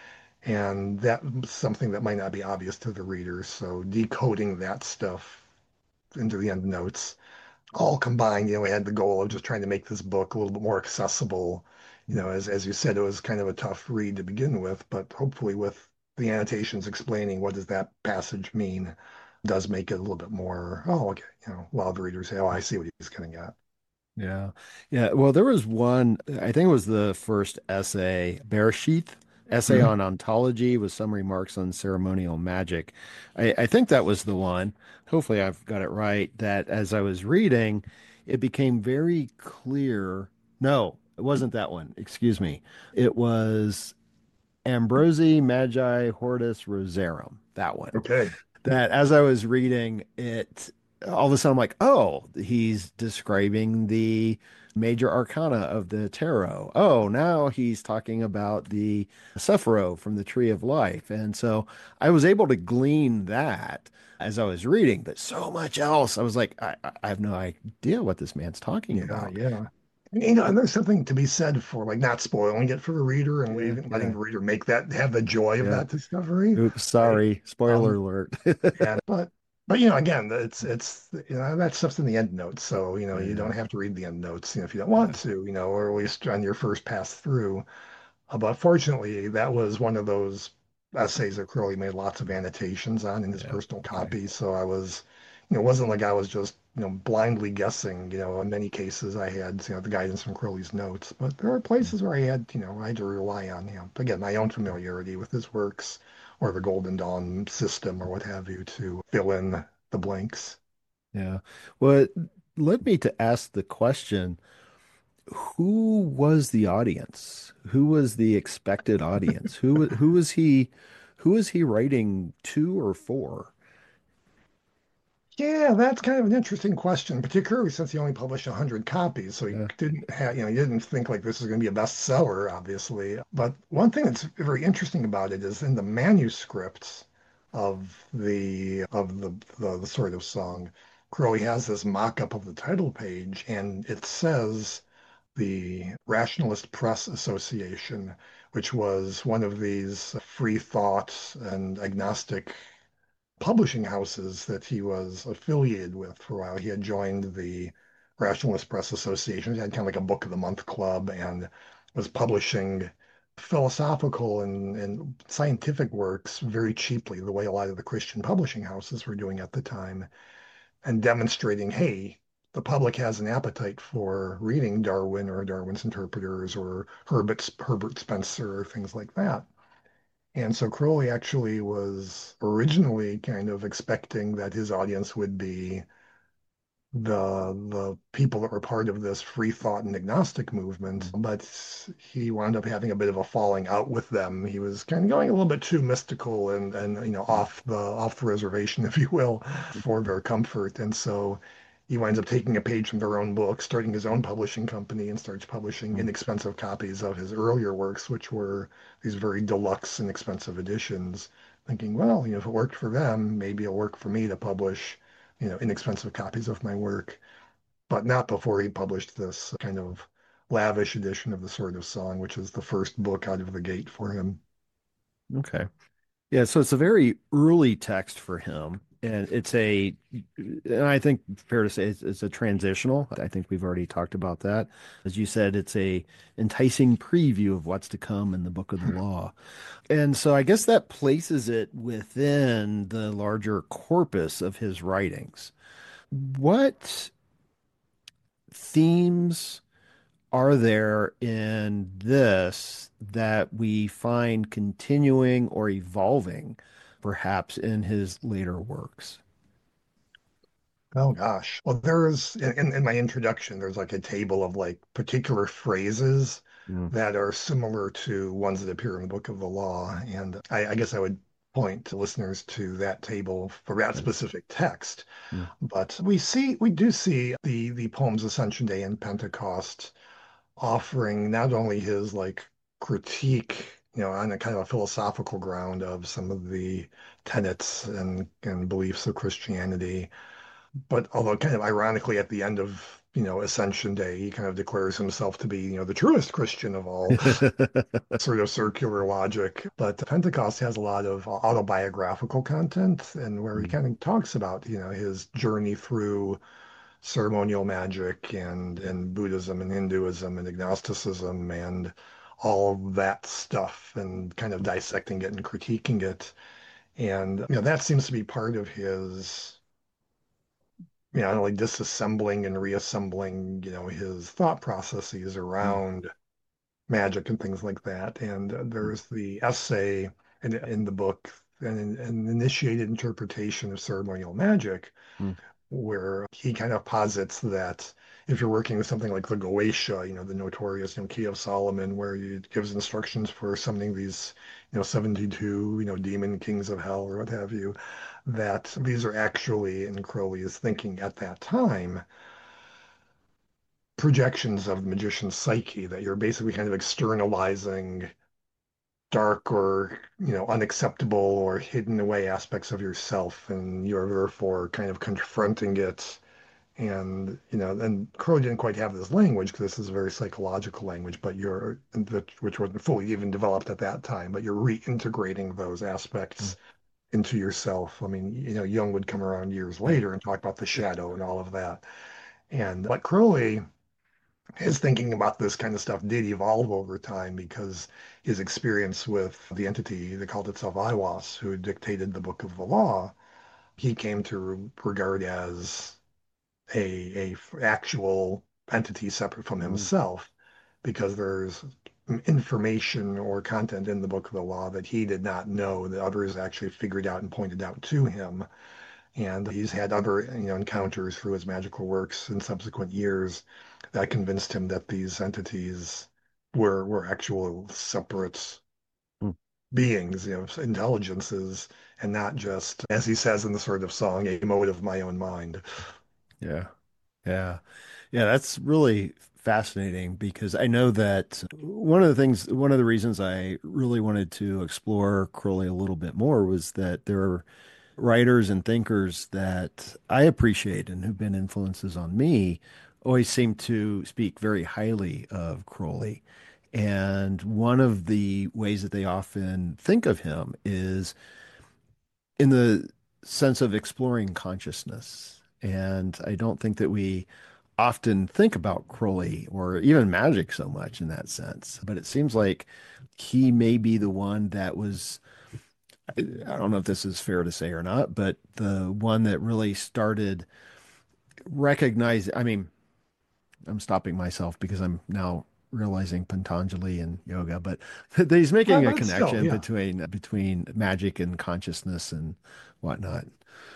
Speaker 2: And that's something that might not be obvious to the reader. So decoding that stuff into the end notes all combined, you know, we had the goal of just trying to make this book a little bit more accessible. You know, as as you said, it was kind of a tough read to begin with, but hopefully with the annotations explaining what does that passage mean does make it a little bit more, oh, okay, you know, a lot of the readers say, oh, I see what he's getting at.
Speaker 1: Yeah. Yeah. Well, there was one, I think it was the first essay, Bereshith, essay
Speaker 2: Mhm.
Speaker 1: on ontology with some remarks on ceremonial magic. I, I think that was the one. Hopefully, I've got it right. That as I was reading, it became very clear. No, it wasn't that one. Excuse me. It was Ambrosi Magi Hortus Rosarum, that one.
Speaker 2: Okay.
Speaker 1: That as I was reading it, all of a sudden I'm like, oh, he's describing the major arcana of the tarot. Oh, now he's talking about the Sephiroth from the Tree of Life. And so I was able to glean that as I was reading, but so much else. I was like, I, I have no idea what this man's talking
Speaker 2: Yeah,
Speaker 1: about.
Speaker 2: yeah. And, you know, and there's something to be said for like not spoiling it for the reader and
Speaker 1: Yeah,
Speaker 2: leaving letting
Speaker 1: yeah,
Speaker 2: the reader make that have the joy of
Speaker 1: yeah.
Speaker 2: that discovery,
Speaker 1: Oops,
Speaker 2: right?
Speaker 1: sorry. Spoiler
Speaker 2: Um,
Speaker 1: alert.
Speaker 2: And but but you know, again, it's it's you know that stuff's in the end notes, so you know you don't
Speaker 1: Yeah,
Speaker 2: have to read the end notes, you know, if you don't
Speaker 1: yeah,
Speaker 2: want to, you know, or at least on your first pass through. Uh, but fortunately, that was one of those essays that Crowley made lots of annotations on in his
Speaker 1: yeah.
Speaker 2: personal
Speaker 1: Okay.
Speaker 2: copy. So I was, you know, it wasn't like I was just, you know, blindly guessing. You know, in many cases I had, you know, the guidance from Crowley's notes, but there are places where I had, you know, I had to rely on, you know, again, my own familiarity with his works or the Golden Dawn system or what have you to fill in the blanks.
Speaker 1: Yeah. Well, it led me to ask the question, who was the audience? Who was the expected audience? Who who was he who was he writing to or for?
Speaker 2: Yeah, that's kind of an interesting question, particularly since he only published one hundred copies. So he
Speaker 1: Yeah.
Speaker 2: didn't have, you know, he didn't think like this is going to be a bestseller, obviously. But one thing that's very interesting about it is in the manuscripts of the of the the, the sort of song, Crowley has this mock-up of the title page, and it says the Rationalist Press Association, which was one of these free thought and agnostic publishing houses that he was affiliated with for a while. He had joined the Rationalist Press Association. He had kind of like a book of the month club and was publishing philosophical and, and scientific works very cheaply, the way a lot of the Christian publishing houses were doing at the time, and demonstrating, hey, the public has an appetite for reading Darwin or Darwin's Interpreters or Herbert, Herbert Spencer or things like that. And so Crowley actually was originally kind of expecting that his audience would be the the people that were part of this free thought and agnostic movement, but he wound up having a bit of a falling out with them. He was kind of going a little bit too mystical and and you know off the off the reservation, if you will, for their comfort. And so he winds up taking a page from their own book, starting his own publishing company, and starts publishing inexpensive copies of his earlier works, which were these very deluxe and expensive editions, thinking, well, you know, if it worked for them, maybe it'll work for me to publish you know, inexpensive copies of my work, but not before he published this kind of lavish edition of The Sword of Song, which is the first book out of the gate for him.
Speaker 1: Okay. Yeah, so it's a very early text for him. And it's a, and I think fair to say it's, it's a transitional. I think we've already talked about that. As you said, it's a enticing preview of what's to come in the Book of the Law. And so I guess that places it within the larger corpus of his writings. What themes are there in this that we find continuing or evolving, perhaps in his later works?
Speaker 2: Oh gosh. Well, there's in, in my introduction, there's like a table of like particular phrases
Speaker 1: Mm,
Speaker 2: that are similar to ones that appear in the Book of the Law. And I, I guess I would point to listeners to that table for that
Speaker 1: right.
Speaker 2: specific text.
Speaker 1: Mm,
Speaker 2: But we see, we do see the the poems Ascension Day and Pentecost offering not only his like critique, you know, on a kind of a philosophical ground of some of the tenets and and beliefs of Christianity, but although kind of ironically at the end of, you know, Ascension Day, he kind of declares himself to be, you know, the truest Christian of all, sort of circular logic. But Pentecost has a lot of autobiographical content and where he
Speaker 1: mm,
Speaker 2: kind of talks about, you know, his journey through ceremonial magic and and Buddhism and Hinduism and agnosticism and all of that stuff and kind of dissecting it and critiquing it. And you know, that seems to be part of his, you know, not only disassembling and reassembling, you know, his thought processes
Speaker 1: mm,
Speaker 2: around magic and things like that. And uh, there's the essay in, in the book, an, an initiated interpretation of ceremonial magic,
Speaker 1: mm,
Speaker 2: where he kind of posits that if you're working with something like the Goetia, you know, the notorious, you know, Key of Solomon, where he gives instructions for summoning these, you know, seventy-two, you know, demon kings of hell or what have you, that these are actually, in Crowley's thinking at that time, projections of the magician's psyche, that you're basically kind of externalizing dark or, you know, unacceptable or hidden away aspects of yourself, and you're therefore kind of confronting it. And, you know, and Crowley didn't quite have this language because this is a very psychological language, but you're, which wasn't fully even developed at that time, but you're reintegrating those
Speaker 1: mm,
Speaker 2: aspects into yourself. I mean, you know, Jung would come around years later and talk about the shadow and all of that. And but Crowley, his thinking about this kind of stuff did evolve over time because his experience with the entity that called itself Aiwass, who dictated the Book of the Law, he came to regard as a, a actual entity separate from
Speaker 1: mm,
Speaker 2: himself because there's information or content in the Book of the Law that he did not know that others actually figured out and pointed out to him. And he's had other, you know, encounters through his magical works in subsequent years that convinced him that these entities were were actual separate
Speaker 1: mm.
Speaker 2: beings, you know, intelligences, and not just, as he says in the sort of song, a mode of my own mind.
Speaker 1: Yeah. Yeah. Yeah, that's really fascinating because I know that one of the things, one of the reasons I really wanted to explore Crowley a little bit more was that there are writers and thinkers that I appreciate and who've been influences on me always seem to speak very highly of Crowley. And one of the ways that they often think of him is in the sense of exploring consciousness. And I don't think that we often think about Crowley or even magic so much in that sense. But it seems like he may be the one that was, I I don't know if this is fair to say or not, but the one that really started recognizing, I mean, I'm stopping myself because I'm now realizing Patanjali and yoga, but he's
Speaker 2: Uh,
Speaker 1: making a
Speaker 2: but still,
Speaker 1: connection
Speaker 2: yeah.
Speaker 1: between between magic and consciousness and whatnot.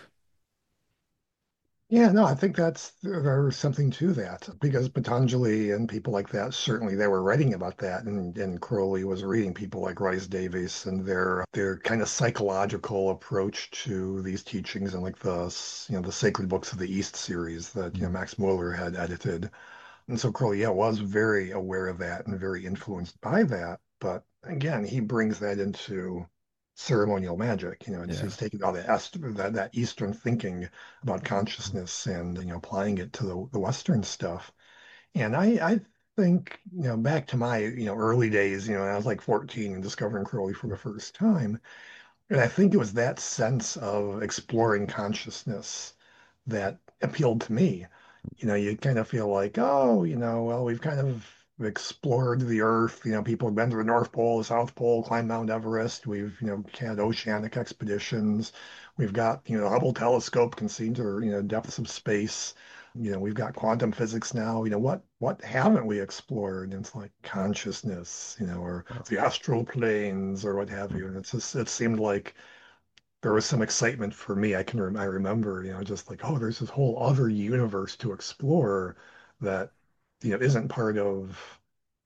Speaker 2: Yeah, no, I think that's there's something to that because Patanjali and people like that certainly they were writing about that, and and Crowley was reading people like Rice Davies and their their kind of psychological approach to these teachings and like the you know the Sacred Books of the East series that you know
Speaker 1: Mm,
Speaker 2: Max Muller had edited. And so Crowley, yeah, was very aware of that and very influenced by that. But again, he brings that into ceremonial magic. You know, it's,
Speaker 1: yeah.
Speaker 2: he's taking all the est that, that Eastern thinking about consciousness and, you know, applying it to the, the Western stuff. And I, I think, you know, back to my, you know, early days, you know, when I was like fourteen and discovering Crowley for the first time. And I think it was that sense of exploring consciousness that appealed to me. You know, you kind of feel like, oh, you know, well, we've kind of explored the Earth. You know, people have been to the North Pole, the South Pole, climbed Mount Everest. We've, you know, had oceanic expeditions. We've got, you know, the Hubble telescope can see to, you know, depths of space. You know, we've got quantum physics now. You know, what what haven't we explored? And it's like consciousness, you know, or
Speaker 1: Oh,
Speaker 2: the astral planes or what have
Speaker 1: mm,
Speaker 2: you. And it's just, it seemed like there was some excitement for me. I can rem I remember, you know, just like, oh, there's this whole other universe to explore that, you know, isn't part of,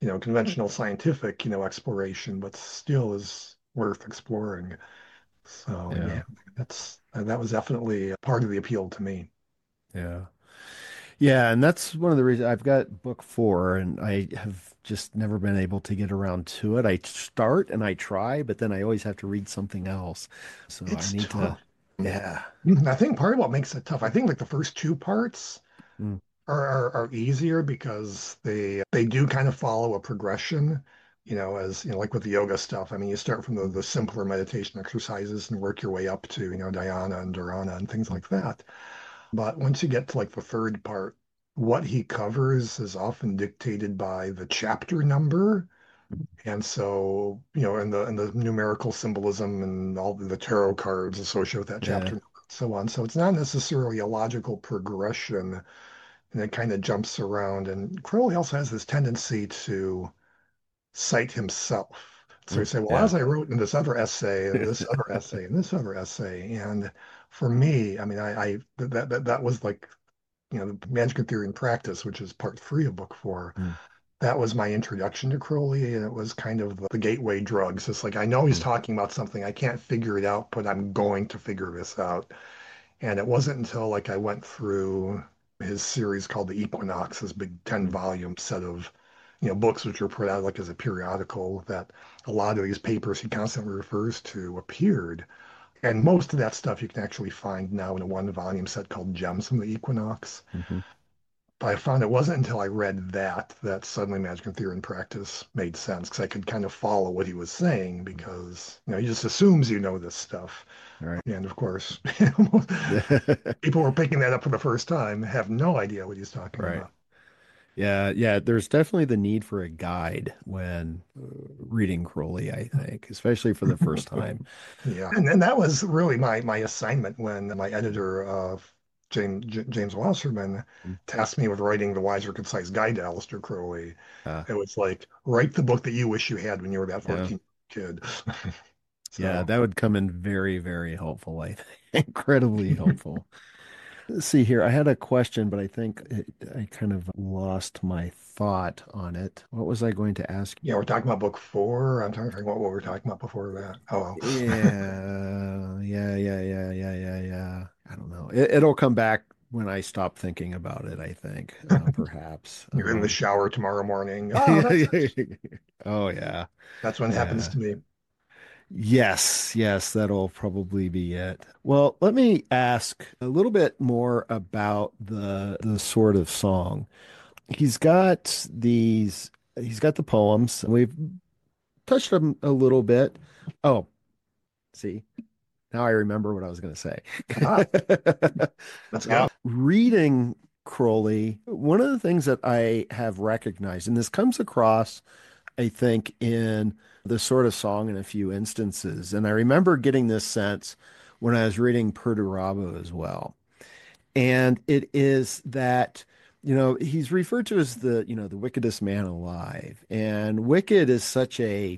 Speaker 2: you know, conventional scientific, you know, exploration, but still is worth exploring. So
Speaker 1: Yeah.
Speaker 2: yeah, that's that was definitely a part of the appeal to me.
Speaker 1: Yeah. Yeah, and that's one of the reasons I've got book four and I have just never been able to get around to it. I start and I try, but then I always have to read something else. So I
Speaker 2: It's
Speaker 1: need to,
Speaker 2: tough.
Speaker 1: yeah.
Speaker 2: I think part of what makes it tough, I think like the first two parts
Speaker 1: Mm,
Speaker 2: are, are, are easier because they they do kind of follow a progression, you know, as you know, like with the yoga stuff. I mean, you start from the,
Speaker 1: mm,
Speaker 2: the simpler meditation exercises and work your way up to, you know, dhyana and dharana and things like that. But once you get to like the third part, what he covers is often dictated by the chapter number. And so, you know, and the and the numerical symbolism and all the tarot cards associated with that
Speaker 1: yeah.
Speaker 2: chapter number and so on. So it's not necessarily a logical progression and it kind of jumps around. And Crowley also has this tendency to cite himself. So he
Speaker 1: Mm,
Speaker 2: say, well,
Speaker 1: yeah.
Speaker 2: as I wrote in this other essay and this other essay and this other essay. And for me, I mean, I, I that, that that was like, you know, the Management Theory in Practice, which is part three of book four.
Speaker 1: Mm,
Speaker 2: That was my introduction to Crowley, and it was kind of the, the gateway drugs. It's like I know he's
Speaker 1: mm,
Speaker 2: talking about something, I can't figure it out, but I'm going to figure this out. And it wasn't until like I went through his series called The Equinox, his big ten
Speaker 1: mm,
Speaker 2: volume set of, you know, books which were put out like as a periodical, that a lot of these papers he constantly refers to appeared. And most of that stuff you can actually find now in a one volume set called Gems from the Equinox.
Speaker 1: mhm.
Speaker 2: But I found it wasn't until I read that that suddenly Management Theory in Practice made sense because I could kind of follow what he was saying because, you know, he just assumes you know this stuff.
Speaker 1: All right.
Speaker 2: And of course, people who are picking that up for the first time have no idea what he's talking
Speaker 1: Right.
Speaker 2: about.
Speaker 1: Yeah, yeah, there's definitely the need for a guide when uh, reading Crowley, I think, especially for the first time.
Speaker 2: Yeah, and, and that was really my my assignment when my editor, uh, James J James Wasserman,
Speaker 1: Mm,
Speaker 2: tasked me with writing the Wiser Concise Guide to Aleister Crowley.
Speaker 1: Uh,
Speaker 2: It was like, write the book that you wish you had when you were that
Speaker 1: yeah.
Speaker 2: fourteen kid.
Speaker 1: Yeah,
Speaker 2: So
Speaker 1: that would come in very, very helpful, I think. Incredibly helpful. Let's see here. I had a question, but I think it, I kind of lost my thought on it. What was I going to ask?
Speaker 2: yeah, we're talking about book four. I'm trying to think what, what we were talking about before that. Oh, well.
Speaker 1: Yeah, yeah, yeah, yeah, yeah, yeah, yeah. I don't know. It, it'll come back when I stop thinking about it, I think, uh, perhaps.
Speaker 2: You're in the
Speaker 1: Um,
Speaker 2: shower tomorrow morning. Oh, that's
Speaker 1: oh, yeah.
Speaker 2: that's when it happens
Speaker 1: Yeah.
Speaker 2: to me.
Speaker 1: Yes, yes, that'll probably be it. Well, let me ask a little bit more about the the sort of song. He's got these, he's got the poems. We've touched them a little bit. Oh, see, now I remember what I was going to
Speaker 2: Ah,
Speaker 1: say.
Speaker 2: let's
Speaker 1: Uh,
Speaker 2: go.
Speaker 1: reading Crowley, one of the things that I have recognized, and this comes across, I think, in the sort of song in a few instances, and I remember getting this sense when I was reading Perdurabo as well. And it is that, you know, he's referred to as the, you know, the wickedest man alive. And wicked is such a,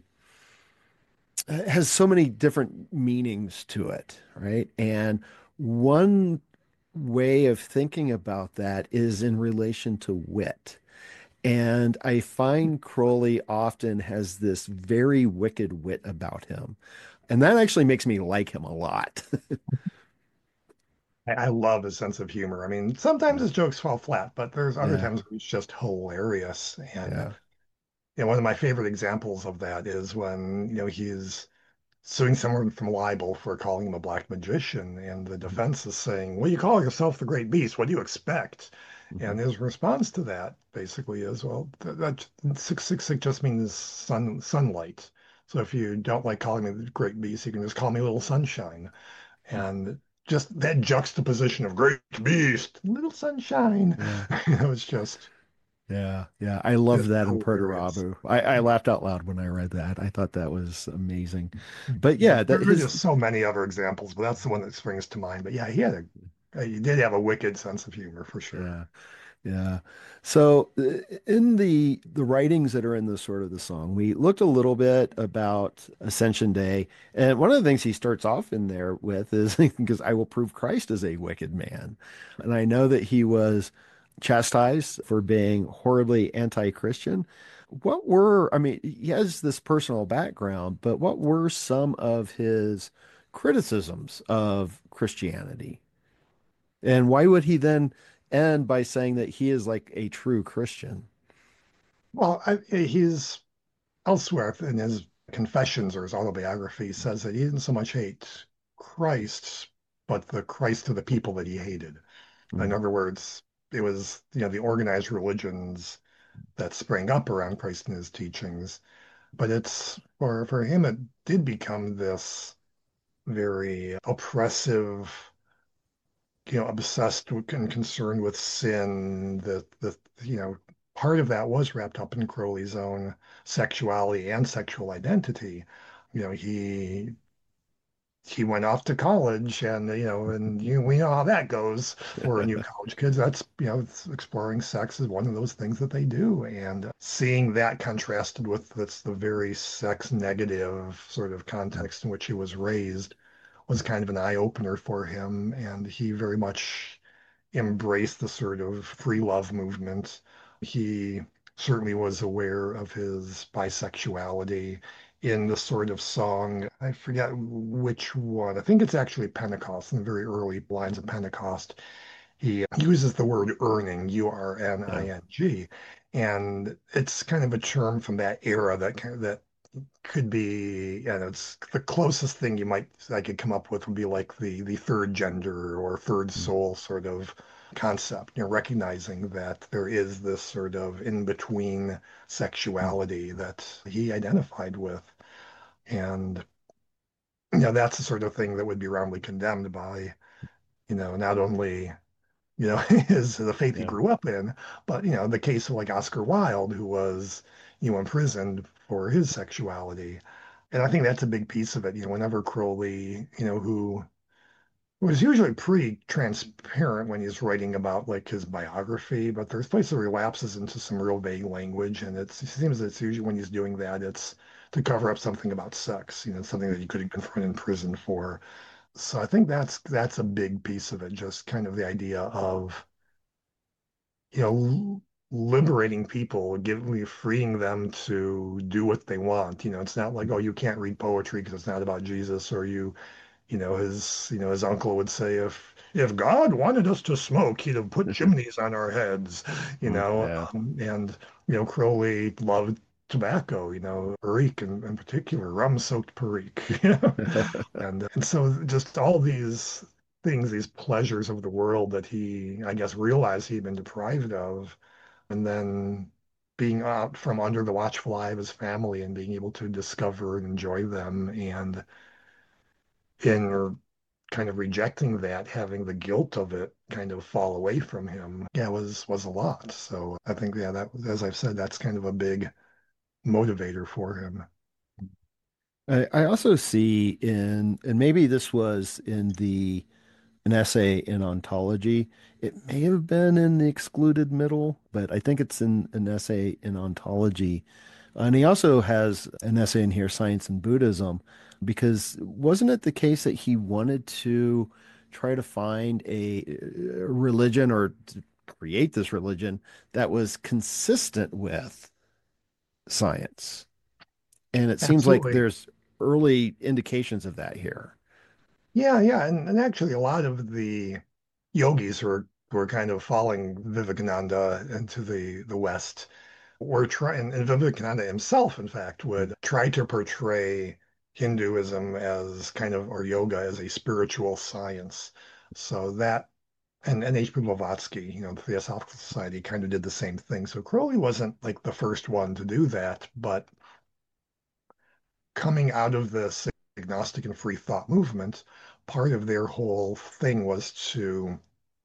Speaker 1: has so many different meanings to it, right? And one way of thinking about that is in relation to wit. And I find Crowley often has this very wicked wit about him. And that actually makes me like him a lot.
Speaker 2: I, I love his sense of humor. I mean, sometimes
Speaker 1: Yeah.
Speaker 2: his jokes fall flat, but there's other
Speaker 1: Yeah.
Speaker 2: times where it's just hilarious. And
Speaker 1: Yeah.
Speaker 2: you know, one of my favorite examples of that is when, you know, he's suing someone from libel for calling him a black magician, and the defense is saying, "Well, you call yourself the Great Beast. What do you expect?"
Speaker 1: Mhm.
Speaker 2: And his response to that basically is, "Well, that, that six six six just means sun sunlight. So if you don't like calling me the Great Beast, you can just call me Little Sunshine." And just that juxtaposition of Great Beast, Little Sunshine,
Speaker 1: Yeah.
Speaker 2: it was just
Speaker 1: Yeah. Yeah. I loved
Speaker 2: just
Speaker 1: that in
Speaker 2: hilarious.
Speaker 1: Purturabu. I, I laughed out loud when I read that. I thought that was amazing. But
Speaker 2: There,
Speaker 1: yeah, that
Speaker 2: there are
Speaker 1: his
Speaker 2: just so many other examples, but that's the one that springs to mind. But yeah, he had a, uh, he did have a wicked sense of humor for sure.
Speaker 1: yeah. Yeah. So uh, in the the writings that are in the sort of the song, we looked a little bit about Ascension Day, and one of the things he starts off in there with is because I will prove Christ is a wicked man. And I know that he was chastised for being horribly anti-Christian. what were, I mean, he has this personal background, but what were some of his criticisms of Christianity? And why would he then end by saying that he is like a true Christian?
Speaker 2: Well, I, he's elsewhere in his confessions or his autobiography says that he didn't so much hate Christ, but the Christ of the people that he hated. In
Speaker 1: Mm,
Speaker 2: other words, it was, you know, the organized religions that sprang up around Christ and his teachings. But it's for for him, it did become this very oppressive, you know, obsessed with and concerned with sin. That the you know part of that was wrapped up in Crowley's own sexuality and sexual identity. You know, he he went off to college, and you know, and you we know how that goes for new college kids. That's, you know, it's exploring sex is one of those things that they do, and seeing that contrasted with this the very sex negative sort of context in which he was raised was kind of an eye opener for him, and he very much embraced the sort of free love movement. He certainly was aware of his bisexuality in the sort of song. I forget which one. I think it's actually Pentecost, in the very early lines of Pentecost. He uses the word earning, U R N
Speaker 1: yeah.
Speaker 2: I N G. And it's kind of a term from that era that kind of, that could be, yeah, it's the closest thing you might I could come up with would be like the the third gender or third
Speaker 1: Mm,
Speaker 2: soul sort of concept, you know, recognizing that there is this sort of in between
Speaker 1: mm,
Speaker 2: sexuality that he identified with. And, you know, that's the sort of thing that would be roundly condemned by, you know, not only, you know, his the faith he
Speaker 1: yeah.
Speaker 2: grew up in, but, you know, the case of like Oscar Wilde, who was, you know, imprisoned for his sexuality. And I think that's a big piece of it. You know, whenever Crowley, you know, who was usually pretty transparent when he's writing about like his biography, but there's places where he lapses into some real vague language, and it's, it seems that it's usually when he's doing that, it's to cover up something about sex, you know, something that he could have been thrown in prison for. So I think that's that's a big piece of it, just kind of the idea of, you know, liberating people, giving, freeing them to do what they want. You know, it's not like, oh, you can't read poetry because it's not about Jesus, or you, you know, his, you know, his uncle would say, if if God wanted us to smoke, he'd have put chimneys on our heads, you
Speaker 1: Mm,
Speaker 2: know.
Speaker 1: yeah.
Speaker 2: Um, and you know, Crowley loved tobacco, you know, perique in, in particular, rum-soaked perique, you know. And and so just all these things, these pleasures of the world that he, I guess, realized he'd been deprived of, and then being out from under the watchful eye of his family and being able to discover and enjoy them, and in kind of rejecting that, having the guilt of it kind of fall away from him, yeah, was was a lot. So I think, yeah, that, as I've said, that's kind of a big motivator for him.
Speaker 1: I, I also see in, and maybe this was in the an essay in ontology. It may have been in the excluded middle, but I think it's in an essay in ontology. And he also has an essay in here, Science and Buddhism, because wasn't it the case that he wanted to try to find a uh, religion or to create this religion that was consistent with science? And it seems like
Speaker 2: Absolutely.
Speaker 1: there's early indications of that here.
Speaker 2: Yeah, yeah, and, and actually a lot of the yogis who were were kind of following Vivekananda into the the West were trying, and Vivekananda himself, in fact, would try to portray Hinduism as kind of, or yoga as a spiritual science. So that, and, and H P. Blavatsky, you know, the Theosophical Society kind of did the same thing. So Crowley wasn't like the first one to do that, but coming out of this agnostic and free thought movement, part of their whole thing was to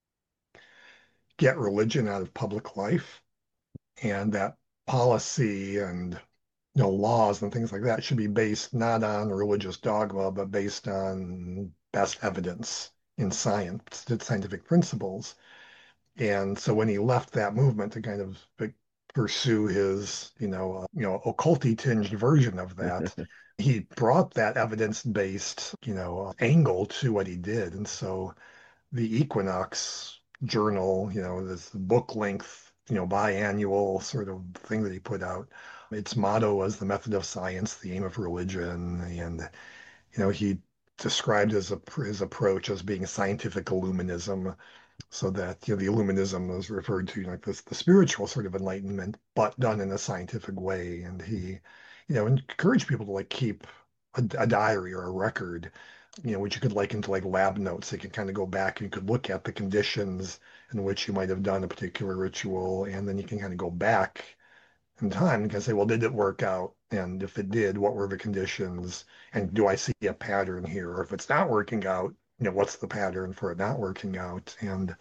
Speaker 2: get religion out of public life, and that policy and, you know, laws and things like that should be based not on religious dogma, but based on best evidence in science, scientific principles. And so when he left that movement to kind of like, pursue his, you know, uh, you know, occulty tinged version of that, he brought that evidence-based, you know, uh, angle to what he did. And so the Equinox journal, you know, this book length you know, biannual sort of thing that he put out. Its motto was the method of science, the aim of religion, and you know, he described his his approach as being scientific illuminism, so that you know the illuminism was referred to like this the spiritual sort of enlightenment, but done in a scientific way. And he, you know, encouraged people to like keep a, a diary or a record, you know, which you could liken to like lab notes. They could kind of go back and you could look at the conditions in which you might have done a particular ritual, and then you can kind of go back in time and can say, well, did it work out? And if it did, what were the conditions? And do I see a pattern here? Or if it's not working out, you know, what's the pattern for it not working out? And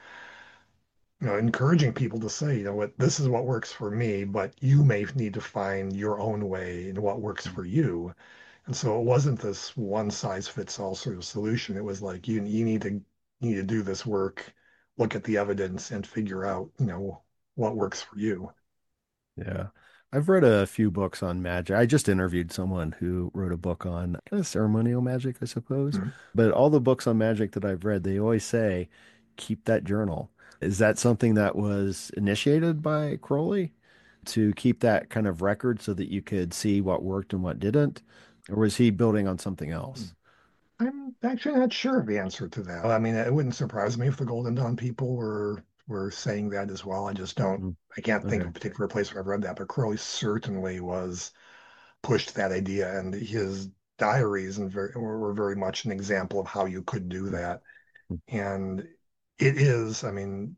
Speaker 2: you know, encouraging people to say, you know what, this is what works for me, but you may need to find your own way and what works for you. And so it wasn't this one size fits all sort of solution. It was like you you need to you need to do this work, look at the evidence and figure out, you know, what works for you.
Speaker 1: Yeah. I've read a few books on magic. I just interviewed someone who wrote a book on kind of ceremonial magic, I suppose.
Speaker 2: Mhm.
Speaker 1: But all the books on magic that I've read, they always say, keep that journal. Is that something that was initiated by Crowley to keep that kind of record so that you could see what worked and what didn't? Or was he building on something else?
Speaker 2: I'm actually not sure of the answer to that. I mean, it wouldn't surprise me if the Golden Dawn people were were saying that as well. I just don't,
Speaker 1: Mm,
Speaker 2: I can't think of
Speaker 1: okay.
Speaker 2: a particular place where I've read that, but Crowley certainly was pushed that idea, and his diaries and very, were very much an example of how you could do
Speaker 1: Mm,
Speaker 2: that.
Speaker 1: mm,
Speaker 2: And it is, I mean,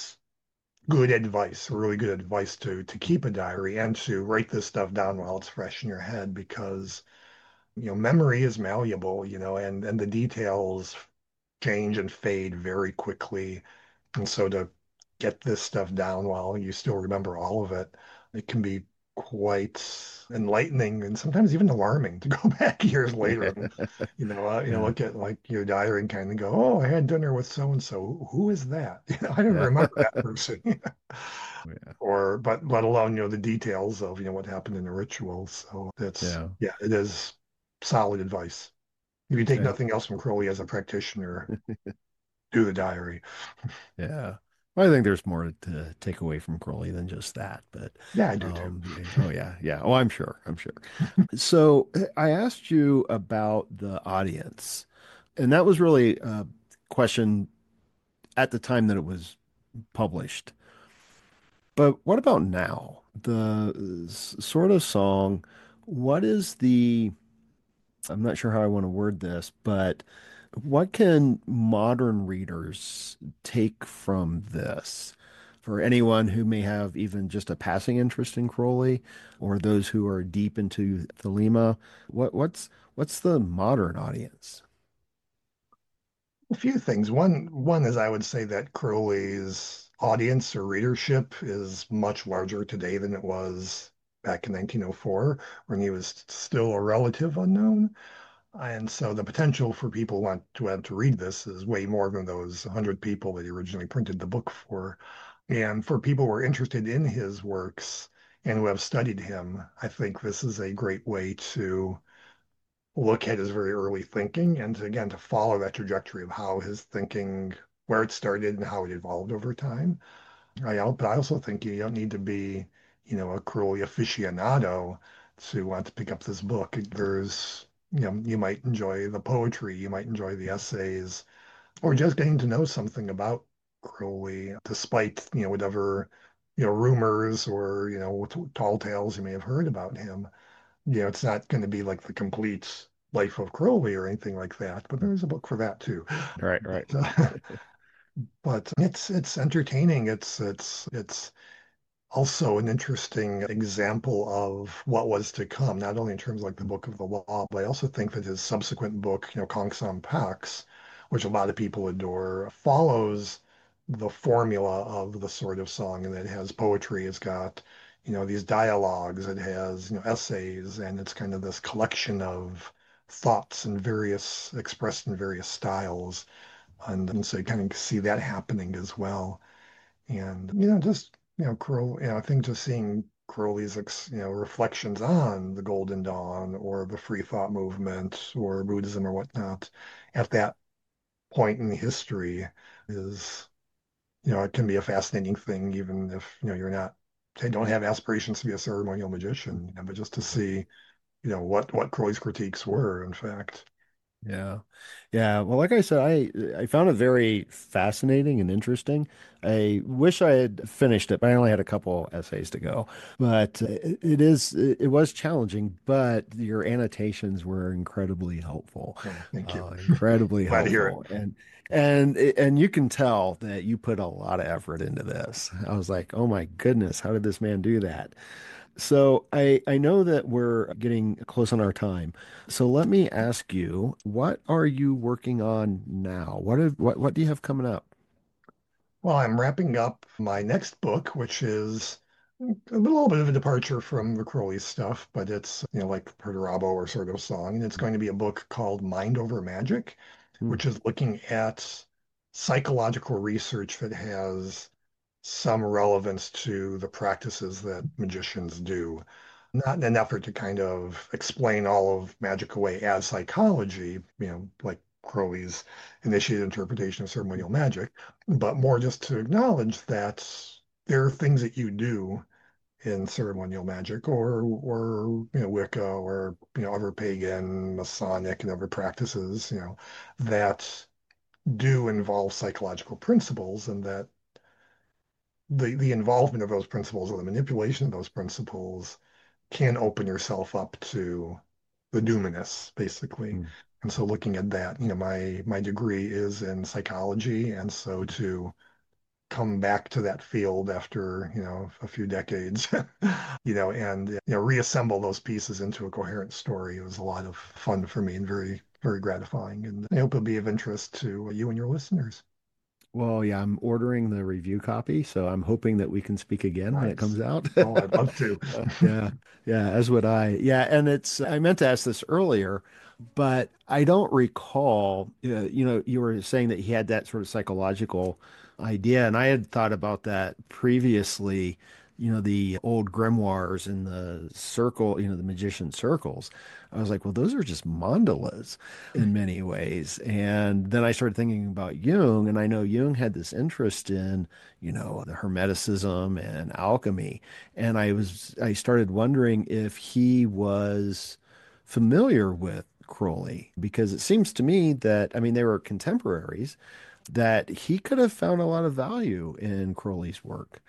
Speaker 2: good advice, really good advice to to keep a diary and to write this stuff down while it's fresh in your head because you know memory is malleable, you know, and and the details change and fade very quickly. And so to get this stuff down while you still remember all of it, it can be quite enlightening and sometimes even alarming to go back years later and you know uh, you know
Speaker 1: Yeah.
Speaker 2: look at like your diary and kind of go, oh, I had dinner with so and so. Who is that? You know, I don't
Speaker 1: Yeah.
Speaker 2: remember that person.
Speaker 1: Yeah.
Speaker 2: Or but let alone you know the details of you know what happened in the ritual. So it's
Speaker 1: Yeah.
Speaker 2: yeah, it is solid advice. If you take
Speaker 1: Yeah.
Speaker 2: nothing else from Crowley as a practitioner, do the diary.
Speaker 1: Yeah. Well, I think there's more to take away from Crowley than just that, but
Speaker 2: Yeah, I do too.
Speaker 1: um yeah, oh yeah, yeah. Oh, I'm sure. I'm sure. So I asked you about the audience, and that was really a question at the time that it was published. But what about now? The s- sort of song, what is the I'm not sure how I want to word this, but what can modern readers take from this? For anyone who may have even just a passing interest in Crowley, or those who are deep into Thelema, what what's what's the modern audience?
Speaker 2: A few things. One one is I would say that Crowley's audience or readership is much larger today than it was back in nineteen oh four when he was still a relative unknown. And so the potential for people want to want to read this is way more than those one hundred people that he originally printed the book for. And for people who are interested in his works and who have studied him, I think this is a great way to look at his very early thinking and to, again, to follow that trajectory of how his thinking, where it started and how it evolved over time. I, but I also think you don't need to be, you know, a Crowley aficionado to want to pick up this book. There's, you know, you might enjoy the poetry, you might enjoy the essays, or just getting to know something about Crowley, despite, you know, whatever, you know, rumors or, you know, t- tall tales you may have heard about him. You know, it's not going to be like the complete life of Crowley or anything like that, but there's a book for that too.
Speaker 1: Right,
Speaker 2: But,
Speaker 1: right.
Speaker 2: uh, but it's it's entertaining. It's it's it's also an interesting example of what was to come, not only in terms of like the Book of the Law, but I also think that his subsequent book, you know, Kong Sam Pax, which a lot of people adore, follows the formula of the Sword of Song, and it has poetry, it's got, you know, these dialogues, it has, you know, essays, and it's kind of this collection of thoughts and various expressed in various styles. And, and so you kind of see that happening as well. And, you know, just, you know, Crowley, you know, I think just seeing Crowley's, ex- you know, reflections on the Golden Dawn or the free thought movement or Buddhism or whatnot at that point in history is, you know, it can be a fascinating thing, even if, you know, you're not, they don't have aspirations to be a ceremonial magician, you know, but just to see, you know, what, what Crowley's critiques were, in fact.
Speaker 1: Yeah. Yeah. Well, like I said, I I found it very fascinating and interesting. I wish I had finished it, but I only had a couple essays to go. But uh, it, it is it, it was challenging, but your annotations were incredibly helpful.
Speaker 2: Oh, thank you.
Speaker 1: Uh, incredibly
Speaker 2: Glad to hear it.
Speaker 1: helpful. And and and you can tell that you put a lot of effort into this. I was like, "Oh my goodness, how did this man do that?" So I I know that we're getting close on our time. So let me ask you, what are you working on now? What have, what what do you have coming up?
Speaker 2: Well, I'm wrapping up my next book, which is a little bit of a departure from the Crowley stuff, but it's, you know, like Perturabo or Sort of Song. And it's going to be a book called Mind Over Magic,
Speaker 1: Hmm,
Speaker 2: which is looking at psychological research that has some relevance to the practices that magicians do. Not in an effort to kind of explain all of magic away as psychology, you know, like Crowley's initiated interpretation of ceremonial magic, but more just to acknowledge that there are things that you do in ceremonial magic or or you know Wicca or you know other pagan, Masonic and other practices, you know, that do involve psychological principles and that the the involvement of those principles or the manipulation of those principles can open yourself up to the numinous, basically.
Speaker 1: hmm,
Speaker 2: And so looking at that, you know, my my degree is in psychology, and so to come back to that field after, you know, a few decades, you know, and you know, reassemble those pieces into a coherent story was a lot of fun for me and very, very gratifying. And I hope it'll be of interest to you and your listeners.
Speaker 1: Well, yeah, I'm ordering the review copy, so I'm hoping that we can speak again when it
Speaker 2: Nice.
Speaker 1: comes out.
Speaker 2: Oh, I'd love to.
Speaker 1: Uh, yeah, yeah, as would I. Yeah, and it's, I meant to ask this earlier, but I don't recall, uh, you know, you were saying that he had that sort of psychological idea, and I had thought about that previously, you know, the old grimoires in the circle, you know, the magician circles. I was like, well, those are just mandalas in many ways. And then I started thinking about Jung, and I know Jung had this interest in, you know, the Hermeticism and alchemy. And I was, I started wondering if he was familiar with Crowley, because it seems to me that, I mean, they were contemporaries, that he could have found a lot of value in Crowley's work.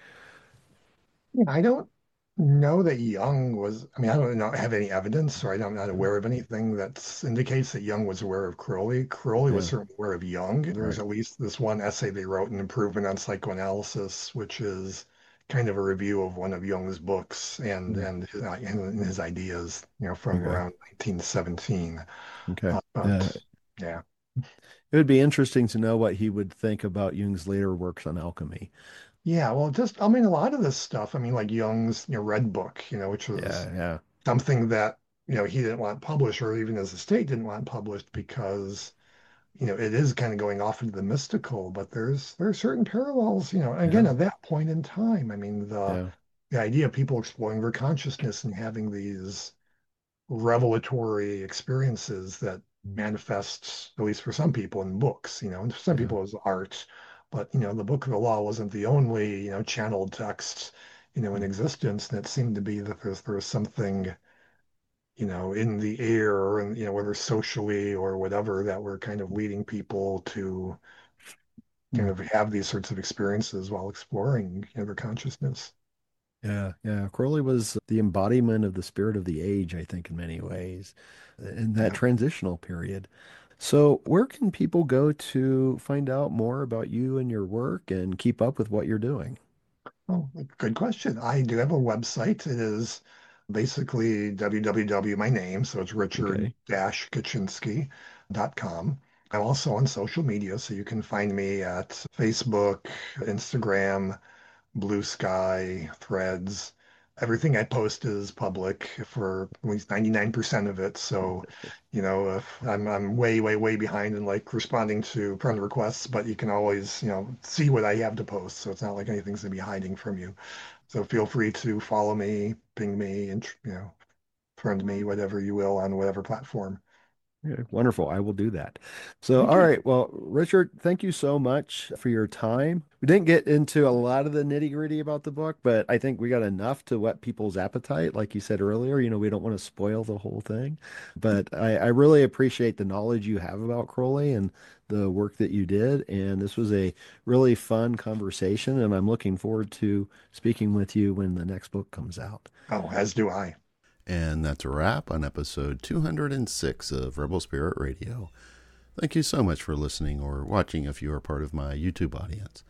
Speaker 2: Yeah, I don't know that Young was, I mean, I don't know, have any evidence, or I'm not aware of anything that indicates that Young was aware of Crowley. Crowley was
Speaker 1: Yeah,
Speaker 2: certainly aware of Young. There's
Speaker 1: right.
Speaker 2: at least this one essay they wrote, An Improvement on Psychoanalysis, which is kind of a review of one of Jung's books and
Speaker 1: Mm,
Speaker 2: and his, and his ideas, you know, from
Speaker 1: okay.
Speaker 2: around nineteen seventeen.
Speaker 1: Okay.
Speaker 2: Uh,
Speaker 1: Uh,
Speaker 2: but yeah.
Speaker 1: it would be interesting to know what he would think about Jung's later works on alchemy.
Speaker 2: Yeah, well, just, I mean, a lot of this stuff, I mean, like Jung's, you know, Red Book, you know, which was
Speaker 1: Yeah, yeah,
Speaker 2: something that you know he didn't want published, or even as a state didn't want published because you know it is kind of going off into the mystical. But there's there are certain parallels, you know. And again,
Speaker 1: yeah,
Speaker 2: at that point in time, I mean the
Speaker 1: yeah.
Speaker 2: the idea of people exploring their consciousness and having these revelatory experiences that
Speaker 1: Mm,
Speaker 2: manifests, at least for some people, in books, you know, and for some
Speaker 1: yeah.
Speaker 2: people as art. But you know, the Book of the Law wasn't the only you know channeled text you know in
Speaker 1: Mm,
Speaker 2: existence, and it seemed to be that there's there was something you know, in the air and, you know, whether socially or whatever, that were kind of leading people to kind
Speaker 1: mm.
Speaker 2: of have these sorts of experiences while exploring, you know, their consciousness.
Speaker 1: Yeah, yeah. Crowley was the embodiment of the spirit of the age, I think, in many ways, in that
Speaker 2: Yeah.
Speaker 1: transitional period. So, where can people go to find out more about you and your work and keep up with what you're doing?
Speaker 2: Oh, good question. I do have a website. It is basically w w w my name, so it's richard
Speaker 1: Okay.
Speaker 2: kaczynski dot com. I'm also on social media, so you can find me at Facebook, Instagram, Blue Sky, Threads. Everything I post is public for at least ninety-nine percent of it. So, you know, if I'm I'm way, way, way behind in like responding to friend requests, but you can always, you know, see what I have to post. So it's not like anything's gonna be hiding from you. So feel free to follow me, ping me, and you know, friend me, whatever you will on whatever platform.
Speaker 1: Yeah, wonderful. I will do that. So,
Speaker 2: Thank
Speaker 1: all
Speaker 2: you.
Speaker 1: right. Well, Richard, thank you so much for your time. We didn't get into a lot of the nitty-gritty about the book, but I think we got enough to whet people's appetite. Like you said earlier, you know, we don't want to spoil the whole thing. But I, I really appreciate the knowledge you have about Crowley and the work that you did. And this was a really fun conversation, and I'm looking forward to speaking with you when the next book comes out.
Speaker 2: Oh, as do I.
Speaker 3: And that's a wrap on episode two hundred six of Rebel Spirit Radio. Thank you so much for listening or watching if you are part of my YouTube audience.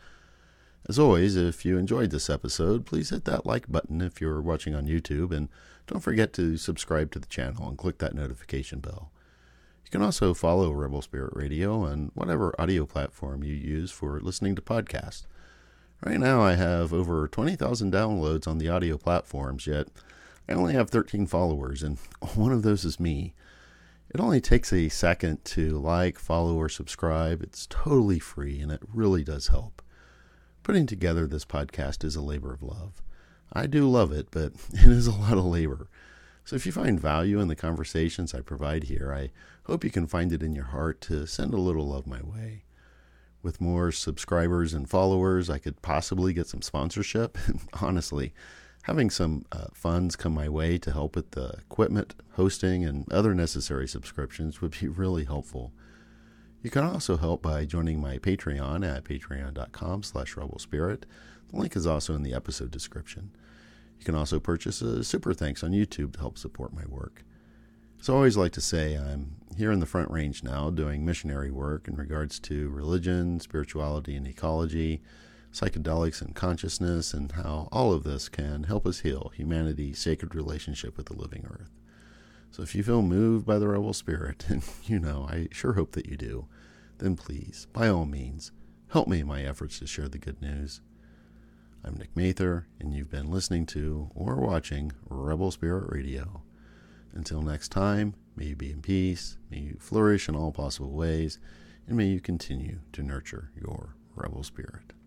Speaker 3: As always, if you enjoyed this episode, please hit that like button if you're watching on YouTube, and don't forget to subscribe to the channel and click that notification bell. You can also follow Rebel Spirit Radio on whatever audio platform you use for listening to podcasts. Right now I have over twenty thousand downloads on the audio platforms, yet I only have thirteen followers, and one of those is me. It only takes a second to like, follow, or subscribe. It's totally free, and it really does help. Putting together this podcast is a labor of love. I do love it, but it is a lot of labor. So if you find value in the conversations I provide here, I hope you can find it in your heart to send a little love my way. With more subscribers and followers, I could possibly get some sponsorship. Honestly, having some uh, funds come my way to help with the equipment, hosting, and other necessary subscriptions would be really helpful. You can also help by joining my Patreon at patreon.com slash rebelspirit. The link is also in the episode description. You can also purchase a super thanks on YouTube to help support my work. As I always like to say, I'm here in the Front Range now doing missionary work in regards to religion, spirituality, and ecology, psychedelics and consciousness, and how all of this can help us heal humanity's sacred relationship with the living earth. So if you feel moved by the Rebel Spirit, and you know, I sure hope that you do, then please, by all means, help me in my efforts to share the good news. I'm Nick Mather, and you've been listening to or watching Rebel Spirit Radio. Until next time, may you be in peace, may you flourish in all possible ways, and may you continue to nurture your rebel spirit.